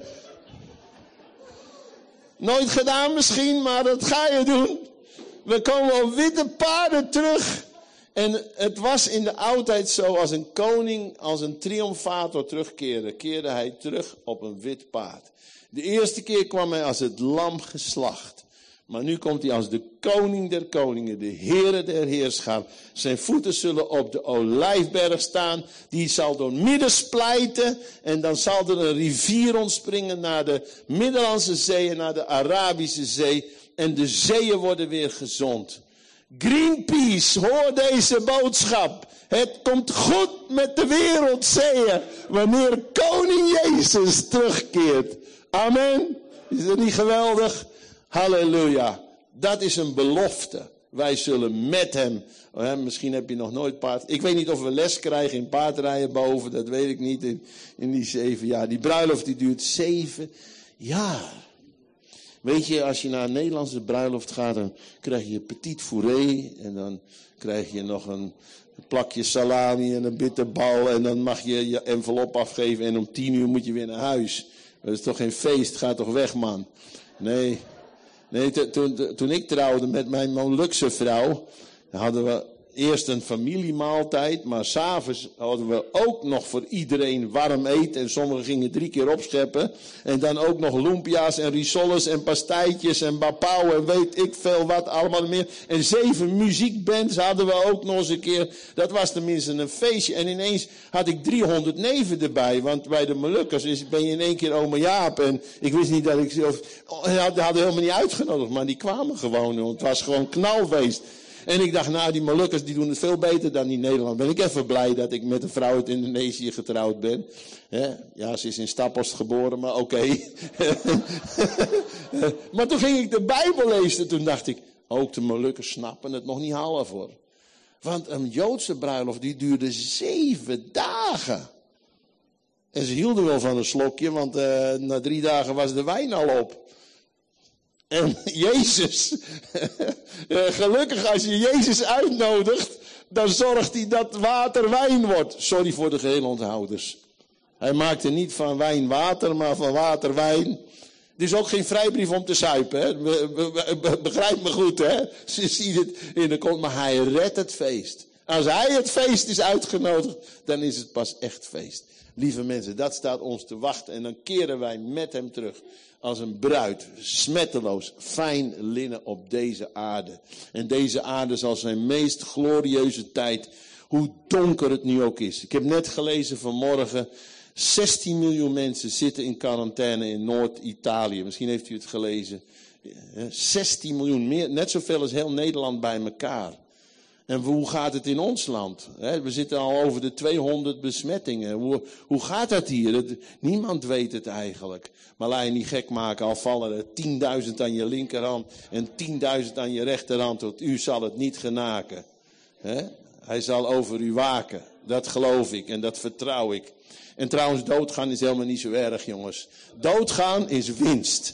Nooit gedaan misschien, maar dat ga je doen. We komen op witte paarden terug. En het was in de oudheid zo, als een koning, als een triomfator terugkeerde, keerde hij terug op een wit paard. De eerste keer kwam hij als het lam geslacht. Maar nu komt hij als de koning der koningen, de Heere der heerscharen. Zijn voeten zullen op de olijfberg staan. Die zal door midden splijten. En dan zal er een rivier ontspringen naar de Middellandse Zee en naar de Arabische Zee. En de zeeën worden weer gezond. Greenpeace, hoor deze boodschap. Het komt goed met de wereldzeeën wanneer koning Jezus terugkeert. Amen. Is dat niet geweldig? Halleluja. Dat is een belofte. Wij zullen met hem. Oh, misschien heb je nog nooit paard. Ik weet niet of we les krijgen in paardrijden boven. Dat weet ik niet in, in die zeven jaar. Die bruiloft die duurt zeven jaar. Weet je, als je naar een Nederlandse bruiloft gaat, dan krijg je petit fourré. En dan krijg je nog een plakje salami en een bitterbal. En dan mag je je envelop afgeven. En om tien uur moet je weer naar huis. Dat is toch geen feest? Ga toch weg, man. Nee. Nee, to, to, toen ik trouwde met mijn Molukse vrouw, hadden we eerst een familiemaaltijd, maar s'avonds hadden we ook nog voor iedereen warm eten. En sommigen gingen drie keer opscheppen. En dan ook nog lumpia's en risoles en pastijtjes en bapau en weet ik veel wat allemaal meer. En zeven muziekbands hadden we ook nog eens een keer. Dat was tenminste een feestje. En ineens had ik driehonderd neven erbij. Want bij de Molukkers ben je in één keer oma Jaap. En ik wist niet dat ik... Of, die hadden helemaal niet uitgenodigd, maar die kwamen gewoon. Want het was gewoon knalfeest. En ik dacht, nou, die Molukkers die doen het veel beter dan die Nederlanders. Ben ik even blij dat ik met een vrouw uit Indonesië getrouwd ben. He? Ja, ze is in Staphorst geboren, maar oké. Okay. Maar toen ging ik de Bijbel lezen. Toen dacht ik, ook de Molukkers snappen het nog niet half hoor. Want een Joodse bruiloft die duurde zeven dagen. En ze hielden wel van een slokje, want uh, na drie dagen was de wijn al op. En Jezus, gelukkig als je Jezus uitnodigt, dan zorgt hij dat water wijn wordt. Sorry voor de gehele onthouders. Hij maakte niet van wijn water, maar van water wijn. Het is ook geen vrijbrief om te suipen, hè? Be, be, be, begrijp me goed, hè? Ze ziet het in de kont, maar hij redt het feest. Als hij het feest is uitgenodigd, dan is het pas echt feest. Lieve mensen, dat staat ons te wachten en dan keren wij met hem terug. Als een bruid, smetteloos, fijn linnen op deze aarde. En deze aarde zal zijn meest glorieuze tijd, hoe donker het nu ook is. Ik heb net gelezen vanmorgen, zestien miljoen mensen zitten in quarantaine in Noord-Italië. Misschien heeft u het gelezen. zestien miljoen, meer, net zoveel als heel Nederland bij elkaar. En hoe gaat het in ons land? We zitten al over de tweehonderd besmettingen. Hoe, hoe gaat dat hier? Het, niemand weet het eigenlijk. Maar laat je niet gek maken, al vallen er tienduizend aan je linkerhand en tienduizend aan je rechterhand. Tot u zal het niet genaken. He? Hij zal over u waken. Dat geloof ik en dat vertrouw ik. En trouwens, doodgaan is helemaal niet zo erg, jongens. Doodgaan is winst.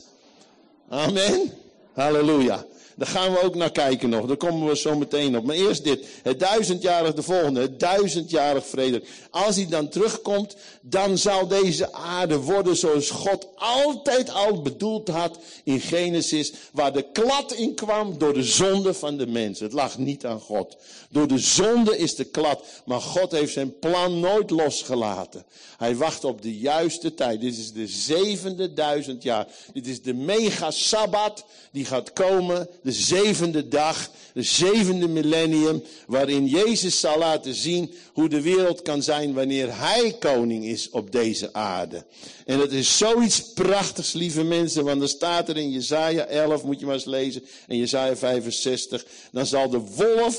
Amen. Halleluja. Daar gaan we ook naar kijken nog. Daar komen we zo meteen op. Maar eerst dit. Het duizendjarig, de volgende. Het duizendjarig Frederik. Als hij dan terugkomt, dan zal deze aarde worden zoals God altijd al bedoeld had in Genesis. Waar de klad in kwam door de zonde van de mens. Het lag niet aan God. Door de zonde is de klad. Maar God heeft zijn plan nooit losgelaten. Hij wacht op de juiste tijd. Dit is de zevende duizend jaar. Dit is de mega sabbat die gaat komen. De zevende dag, de zevende millennium, waarin Jezus zal laten zien hoe de wereld kan zijn wanneer Hij koning is op deze aarde. En het is zoiets prachtigs, lieve mensen, want er staat er in Jesaja elf, moet je maar eens lezen, en Jesaja vijfenzestig, dan zal de wolf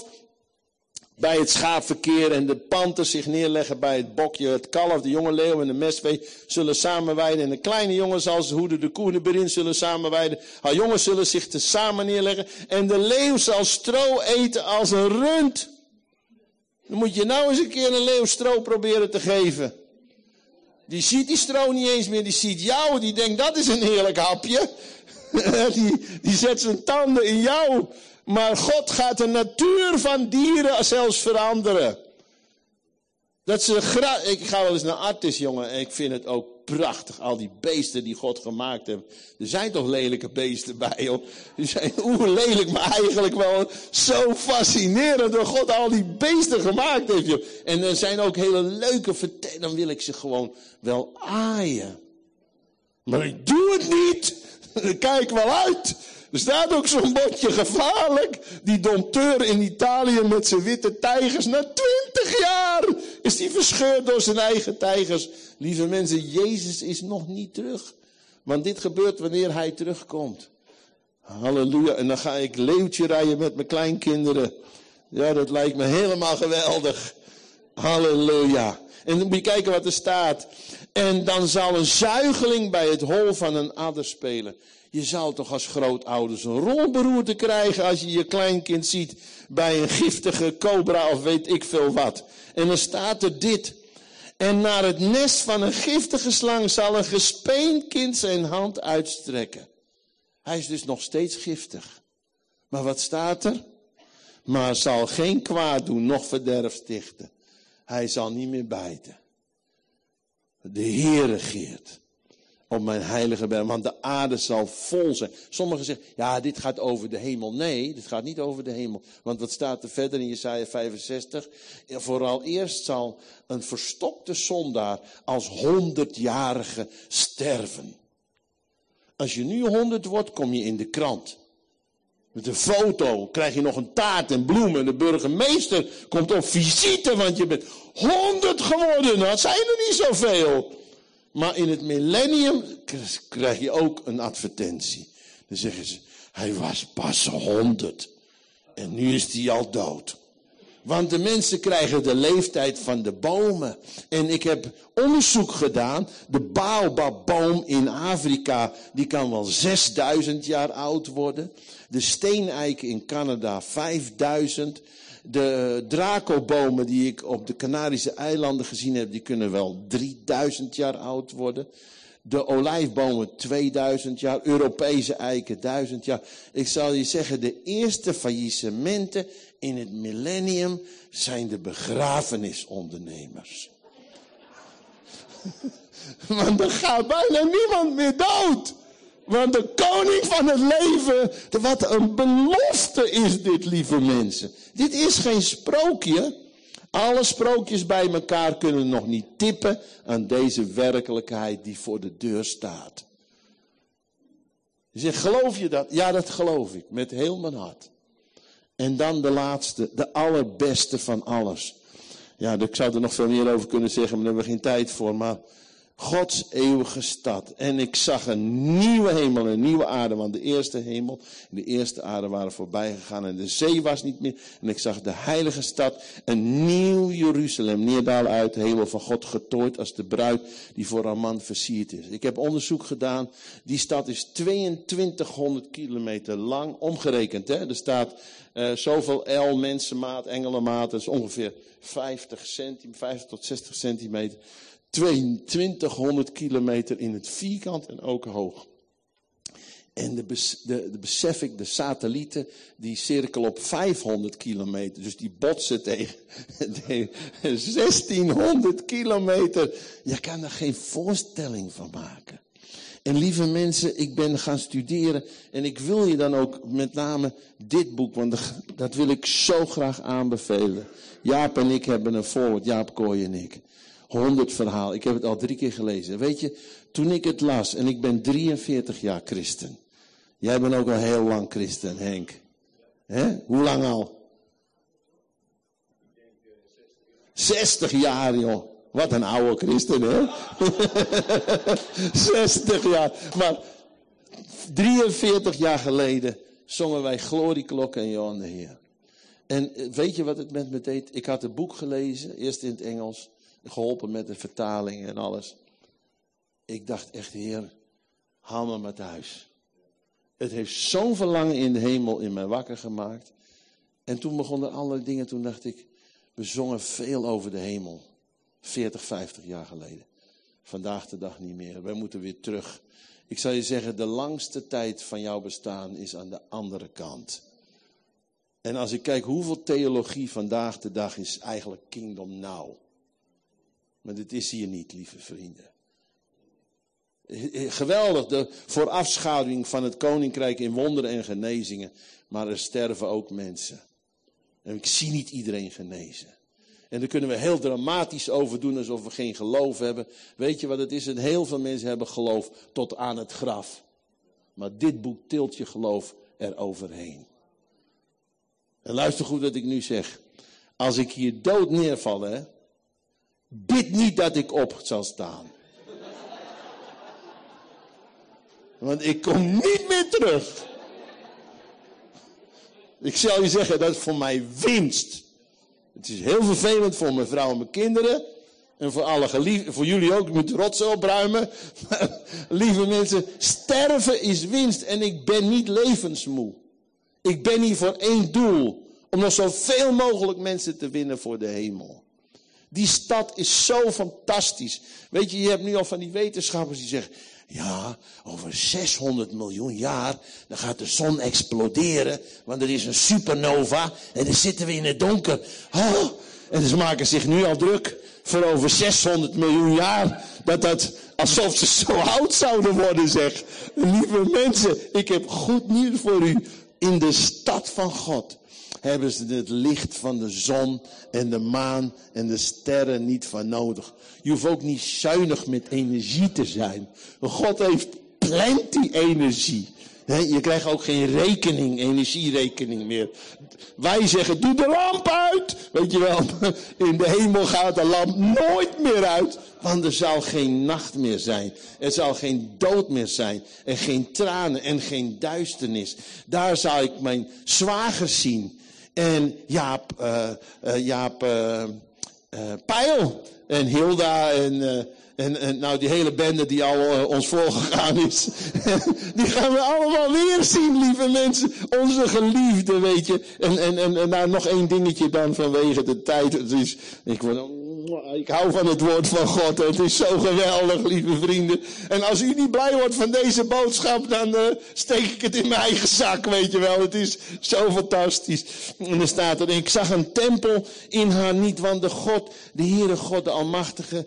bij het schaap verkeren en de panter zich neerleggen bij het bokje. Het kalf, de jonge leeuw en de mestvee zullen samenweiden. En de kleine jongen zal zijn hoeden, de koe, de berin zullen samenweiden. Haar jongens zullen zich tezamen neerleggen. En de leeuw zal stro eten als een rund. Dan moet je nou eens een keer een leeuw stro proberen te geven. Die ziet die stro niet eens meer, die ziet jou. Die denkt, dat is een heerlijk hapje. die, die zet zijn tanden in jou. Maar God gaat de natuur van dieren zelfs veranderen. Dat ze gra- ik ga wel eens naar Artis, jongen. En ik vind het ook prachtig. Al die beesten die God gemaakt heeft. Er zijn toch lelijke beesten bij, joh. Die zijn oer lelijk, maar eigenlijk wel zo fascinerend. Door God al die beesten gemaakt heeft, joh. En er zijn ook hele leuke vertellingen. Dan wil ik ze gewoon wel aaien. Maar ik doe het niet. Ik kijk wel uit. Er staat ook zo'n bordje gevaarlijk. Die dompteur in Italië met zijn witte tijgers. Na twintig jaar is die verscheurd door zijn eigen tijgers. Lieve mensen, Jezus is nog niet terug. Want dit gebeurt wanneer hij terugkomt. Halleluja. En dan ga ik leeuwtje rijden met mijn kleinkinderen. Ja, dat lijkt me helemaal geweldig. Halleluja. En dan moet je kijken wat er staat. En dan zal een zuigeling bij het hol van een adder spelen. Je zou toch als grootouders een rolberoerte krijgen als je je kleinkind ziet bij een giftige cobra of weet ik veel wat. En dan staat er dit. En naar het nest van een giftige slang zal een gespeend kind zijn hand uitstrekken. Hij is dus nog steeds giftig. Maar wat staat er? Maar zal geen kwaad doen, noch verderf stichten. Hij zal niet meer bijten. De Heer regeert op mijn heilige berg, want de aarde zal vol zijn. Sommigen zeggen, ja, dit gaat over de hemel. Nee, dit gaat niet over de hemel. Want wat staat er verder in Jesaja vijfenzestig? Ja, vooral eerst zal een verstokte zondaar als honderdjarige sterven. Als je nu honderd wordt, kom je in de krant. Met een foto krijg je nog een taart en bloemen. De burgemeester komt op visite, want je bent honderd geworden. Dat zijn er niet zoveel. Maar in het millennium krijg je ook een advertentie. Dan zeggen ze, hij was pas honderd. En nu is die al dood. Want de mensen krijgen de leeftijd van de bomen. En ik heb onderzoek gedaan. De baobabboom in Afrika, die kan wel zesduizend jaar oud worden. De steeneiken in Canada vijfduizend. De dracobomen die ik op de Canarische eilanden gezien heb, die kunnen wel drieduizend jaar oud worden. De olijfbomen tweeduizend jaar, Europese eiken duizend jaar. Ik zal je zeggen, de eerste faillissementen in het millennium zijn de begrafenisondernemers. Want er gaat bijna niemand meer dood. Want de koning van het leven, wat een belofte is dit, lieve mensen. Dit is geen sprookje. Alle sprookjes bij elkaar kunnen nog niet tippen aan deze werkelijkheid die voor de deur staat. Je zegt, geloof je dat? Ja, dat geloof ik, met heel mijn hart. En dan de laatste, de allerbeste van alles. Ja, ik zou er nog veel meer over kunnen zeggen, maar daar hebben we geen tijd voor. Maar Gods eeuwige stad. En ik zag een nieuwe hemel en een nieuwe aarde. Want de eerste hemel en de eerste aarde waren voorbij gegaan. En de zee was niet meer. En ik zag de heilige stad, een nieuw Jeruzalem, neerdalen uit de hemel van God, getooid als de bruid die voor haar man versierd is. Ik heb onderzoek gedaan. Die stad is tweeëntwintighonderd kilometer lang. Omgerekend, hè. Er staat uh, zoveel L, mensenmaat, engelenmaat. Dat is ongeveer vijftig centimeter, vijftig tot zestig centimeter. tweeëntwintighonderd kilometer in het vierkant en ook hoog. En de, bes, de, de besef ik, de satellieten, die cirkelen op vijfhonderd kilometer. Dus die botsen tegen, tegen zestienhonderd kilometer. Je kan er geen voorstelling van maken. En lieve mensen, ik ben gaan studeren. En ik wil je dan ook met name dit boek, want dat wil ik zo graag aanbevelen. Jaap en ik hebben een voorwoord, Jaap Kooi en ik. honderd verhaal. Ik heb het al drie keer gelezen. Weet je, toen ik het las, en ik ben drieënveertig jaar christen. Jij bent ook al heel lang christen, Henk. Hè? Hoe lang al? zestig jaar, joh. Wat een oude christen, hè? zestig jaar. Maar drieënveertig jaar geleden zongen wij glorieklokken en Johan de Heer. En weet je wat het met me deed? Ik had het boek gelezen, eerst in het Engels. Geholpen met de vertaling en alles. Ik dacht echt, Heer, haal me maar thuis. Het heeft zo'n verlangen in de hemel in mij wakker gemaakt. En toen begonnen allerlei dingen. Toen dacht ik, we zongen veel over de hemel. veertig, vijftig jaar geleden. Vandaag de dag niet meer. Wij moeten weer terug. Ik zal je zeggen, de langste tijd van jouw bestaan is aan de andere kant. En als ik kijk hoeveel theologie vandaag de dag is eigenlijk kingdom now. Maar dit is hier niet, lieve vrienden. Geweldig, de voorafschaduwing van het koninkrijk in wonderen en genezingen. Maar er sterven ook mensen. En ik zie niet iedereen genezen. En daar kunnen we heel dramatisch over doen alsof we geen geloof hebben. Weet je wat het is? En heel veel mensen hebben geloof tot aan het graf. Maar dit boek tilt je geloof eroverheen. En luister goed wat ik nu zeg. Als ik hier dood neerval, hè. Bid niet dat ik op zal staan. Want ik kom niet meer terug. Ik zal je zeggen, dat is voor mij winst. Het is heel vervelend voor mijn vrouw en mijn kinderen. En voor, alle geliefden, voor jullie ook, ik moet rotsen opruimen. Maar, lieve mensen, sterven is winst. En ik ben niet levensmoe. Ik ben hier voor één doel. Om nog zoveel mogelijk mensen te winnen voor de hemel. Die stad is zo fantastisch. Weet je, je hebt nu al van die wetenschappers die zeggen... Ja, over zeshonderd miljoen jaar, dan gaat de zon exploderen. Want er is een supernova en dan zitten we in het donker. Oh, en ze maken zich nu al druk voor over zeshonderd miljoen jaar. Dat dat, alsof ze zo oud zouden worden, zeg. Lieve mensen, ik heb goed nieuws voor u. In de stad van God hebben ze het licht van de zon en de maan en de sterren niet van nodig. Je hoeft ook niet zuinig met energie te zijn. God heeft plenty energie. He, je krijgt ook geen rekening, energierekening meer. Wij zeggen, doe de lamp uit. Weet je wel, in de hemel gaat de lamp nooit meer uit. Want er zal geen nacht meer zijn. Er zal geen dood meer zijn. En geen tranen en geen duisternis. Daar zal ik mijn zwager zien. En Jaap, uh, uh, Jaap uh, uh, Peil. En Hilda en... Uh, En, en nou, die hele bende die al uh, ons voorgegaan is. Die gaan we allemaal weer zien, lieve mensen. Onze geliefden, weet je. En, en, en, en nou, nog één dingetje dan vanwege de tijd. Het is, ik, word, ik hou van het woord van God. Het is zo geweldig, lieve vrienden. En als u niet blij wordt van deze boodschap, dan uh, steek ik het in mijn eigen zak, weet je wel. Het is zo fantastisch. En er staat er, ik zag een tempel in haar niet, want de God, de Heere God, de Almachtige,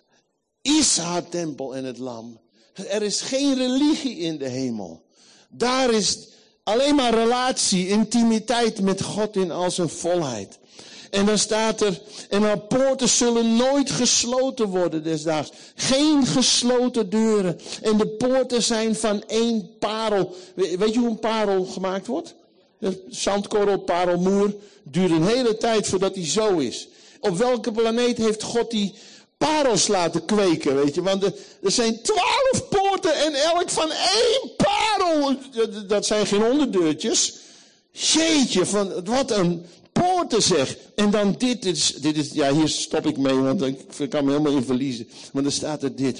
is haar tempel en het lam. Er is geen religie in de hemel. Daar is alleen maar relatie, intimiteit met God in al zijn volheid. En dan staat er, en haar poorten zullen nooit gesloten worden desdaags. Geen gesloten deuren. En de poorten zijn van één parel. Weet je hoe een parel gemaakt wordt? Zandkorrel, parelmoer. Duurt een hele tijd voordat die zo is. Op welke planeet heeft God die parels laten kweken, weet je. Want er, er zijn twaalf poorten en elk van één parel. Dat zijn geen onderdeurtjes. Jeetje, van, wat een poorten zeg. En dan dit, dit is, dit is, ja hier stop ik mee, want ik kan me helemaal in verliezen. Maar dan staat er dit.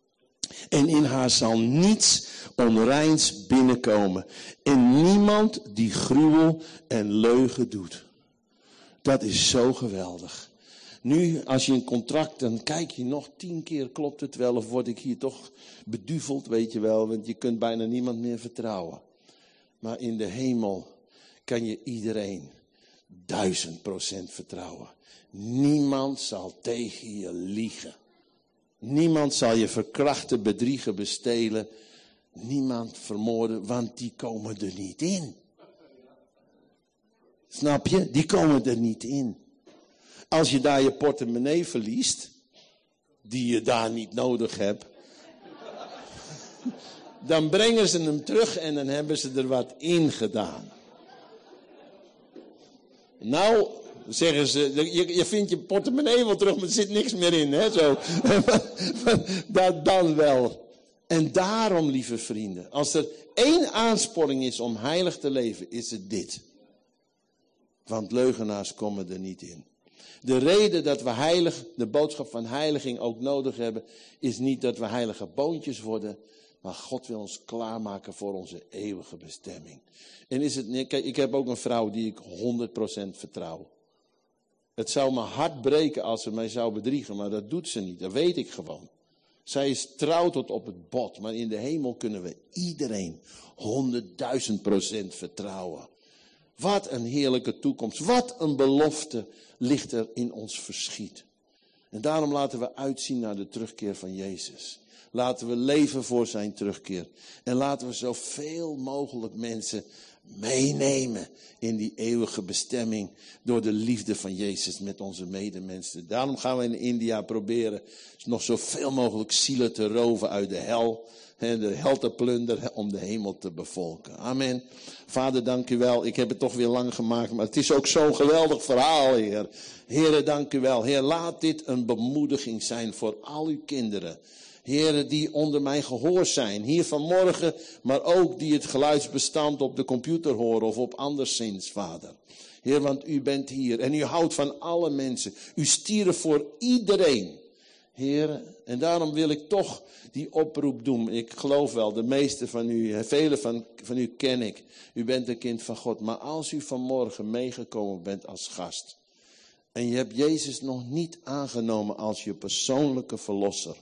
En in haar zal niets onreins binnenkomen. En niemand die gruwel en leugen doet. Dat is zo geweldig. Nu, als je een contract, dan kijk je nog tien keer, klopt het wel, of word ik hier toch beduveld, weet je wel, want je kunt bijna niemand meer vertrouwen. Maar in de hemel kan je iedereen duizend procent vertrouwen. Niemand zal tegen je liegen. Niemand zal je verkrachten, bedriegen, bestelen. Niemand vermoorden, want die komen er niet in. Snap je? Die komen er niet in. Als je daar je portemonnee verliest, die je daar niet nodig hebt, dan brengen ze hem terug en dan hebben ze er wat in gedaan. Nou, zeggen ze, je, je vindt je portemonnee wel terug, maar er zit niks meer in, hè, zo. Dat dan wel. En daarom, lieve vrienden, als er één aansporing is om heilig te leven, is het dit. Want leugenaars komen er niet in. De reden dat we heilig, de boodschap van heiliging ook nodig hebben, is niet dat we heilige boontjes worden, maar God wil ons klaarmaken voor onze eeuwige bestemming. En is het, kijk, ik heb ook een vrouw die ik honderd procent vertrouw. Het zou mijn hart breken als ze mij zou bedriegen, maar dat doet ze niet, dat weet ik gewoon. Zij is trouw tot op het bot, maar in de hemel kunnen we iedereen honderdduizend procent vertrouwen. Wat een heerlijke toekomst, wat een belofte ligt er in ons verschiet. En daarom laten we uitzien naar de terugkeer van Jezus. Laten we leven voor zijn terugkeer. En laten we zoveel mogelijk mensen meenemen in die eeuwige bestemming door de liefde van Jezus met onze medemensen. Daarom gaan we in India proberen nog zoveel mogelijk zielen te roven uit de hel. En de hel te plunderen om de hemel te bevolken. Amen. Vader, dank u wel. Ik heb het toch weer lang gemaakt, maar het is ook zo'n geweldig verhaal, Heer. Heere, dank u wel. Heer, laat dit een bemoediging zijn voor al uw kinderen. Heren die onder mijn gehoor zijn, hier vanmorgen, maar ook die het geluidsbestand op de computer horen of op anderszins, Vader. Heer, want u bent hier en u houdt van alle mensen. U stierf voor iedereen. Heer, en daarom wil ik toch die oproep doen. Ik geloof wel, de meeste van u, vele van, van u ken ik. U bent een kind van God. Maar als u vanmorgen meegekomen bent als gast en je hebt Jezus nog niet aangenomen als je persoonlijke verlosser.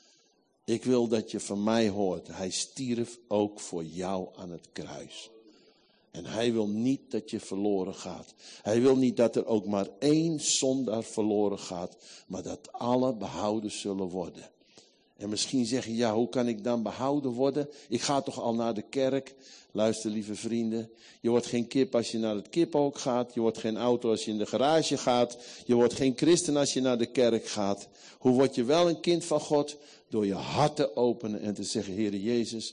Ik wil dat je van mij hoort. Hij stierf ook voor jou aan het kruis. En hij wil niet dat je verloren gaat. Hij wil niet dat er ook maar één zondaar verloren gaat. Maar dat alle behouden zullen worden. En misschien zeg je, ja, hoe kan ik dan behouden worden? Ik ga toch al naar de kerk. Luister, lieve vrienden. Je wordt geen kip als je naar het kippenhok gaat. Je wordt geen auto als je in de garage gaat. Je wordt geen christen als je naar de kerk gaat. Hoe word je wel een kind van God? Door je hart te openen en te zeggen, Heere Jezus,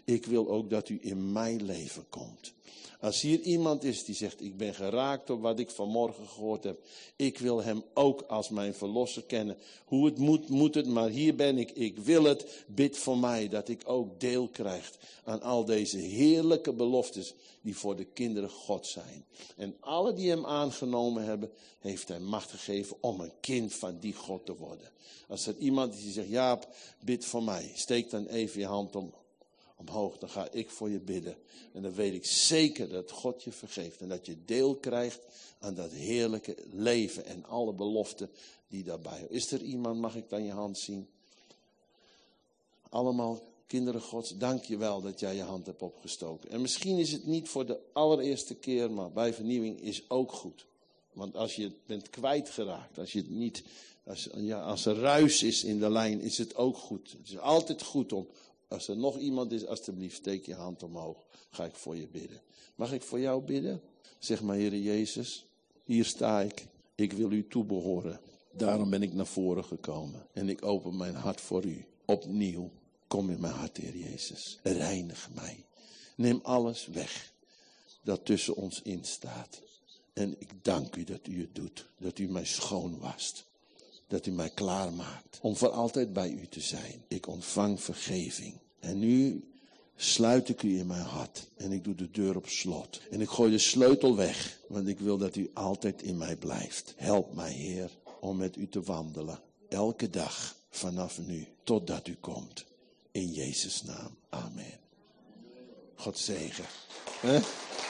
Ik wil ook dat u in mijn leven komt. Als hier iemand is die zegt, ik ben geraakt door wat ik vanmorgen gehoord heb. Ik wil hem ook als mijn verlosser kennen. Hoe het moet, moet het, maar hier ben ik. Ik wil het. Bid voor mij dat ik ook deel krijg aan al deze heerlijke beloftes die voor de kinderen God zijn. En alle die hem aangenomen hebben, heeft hij macht gegeven om een kind van die God te worden. Als er iemand is die zegt, Jaap, bid voor mij. Steek dan even je hand om. Omhoog, dan ga ik voor je bidden. En dan weet ik zeker dat God je vergeeft. En dat je deel krijgt aan dat heerlijke leven en alle beloften die daarbij horen. Is er iemand, mag ik dan je hand zien? Allemaal kinderen Gods, dank je wel dat jij je hand hebt opgestoken. En misschien is het niet voor de allereerste keer, maar bij vernieuwing is ook goed. Want als je het bent kwijtgeraakt, als je het niet, als, ja, als er ruis is in de lijn, is het ook goed. Het is altijd goed om. Als er nog iemand is, alstublieft, steek je hand omhoog. Ga ik voor je bidden. Mag ik voor jou bidden? Zeg maar, Heere Jezus, hier sta ik. Ik wil u toebehoren. Daarom ben ik naar voren gekomen. En ik open mijn hart voor u. Opnieuw. Kom in mijn hart, Heer Jezus. Reinig mij. Neem alles weg dat tussen ons in staat. En ik dank u dat u het doet. Dat u mij schoon wast. Dat u mij klaarmaakt om voor altijd bij u te zijn. Ik ontvang vergeving. En nu sluit ik u in mijn hart. En ik doe de deur op slot. En ik gooi de sleutel weg. Want ik wil dat u altijd in mij blijft. Help mij, Heer, om met u te wandelen. Elke dag vanaf nu. Totdat u komt. In Jezus' naam. Amen. God zegen. He?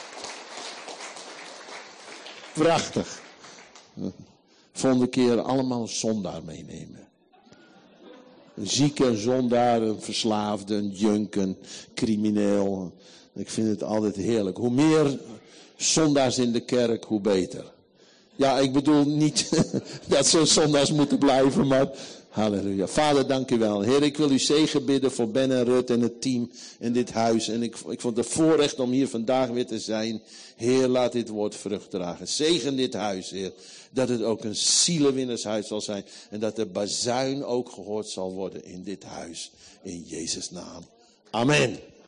Prachtig. Volgende keer allemaal een zondaar meenemen. Een zieke, een zondaar, een verslaafde, een junk, een crimineel. Ik vind het altijd heerlijk. Hoe meer zondaars in de kerk, hoe beter. Ja, ik bedoel niet dat ze zondaars moeten blijven, maar halleluja. Vader, dank u wel. Heer, ik wil u zegen bidden voor Ben en Rut en het team in dit huis. En ik, ik vond het een voorrecht om hier vandaag weer te zijn. Heer, laat dit woord vrucht dragen. Zegen dit huis, Heer. Dat het ook een zielenwinnershuis zal zijn. En dat de bazuin ook gehoord zal worden in dit huis. In Jezus' naam. Amen.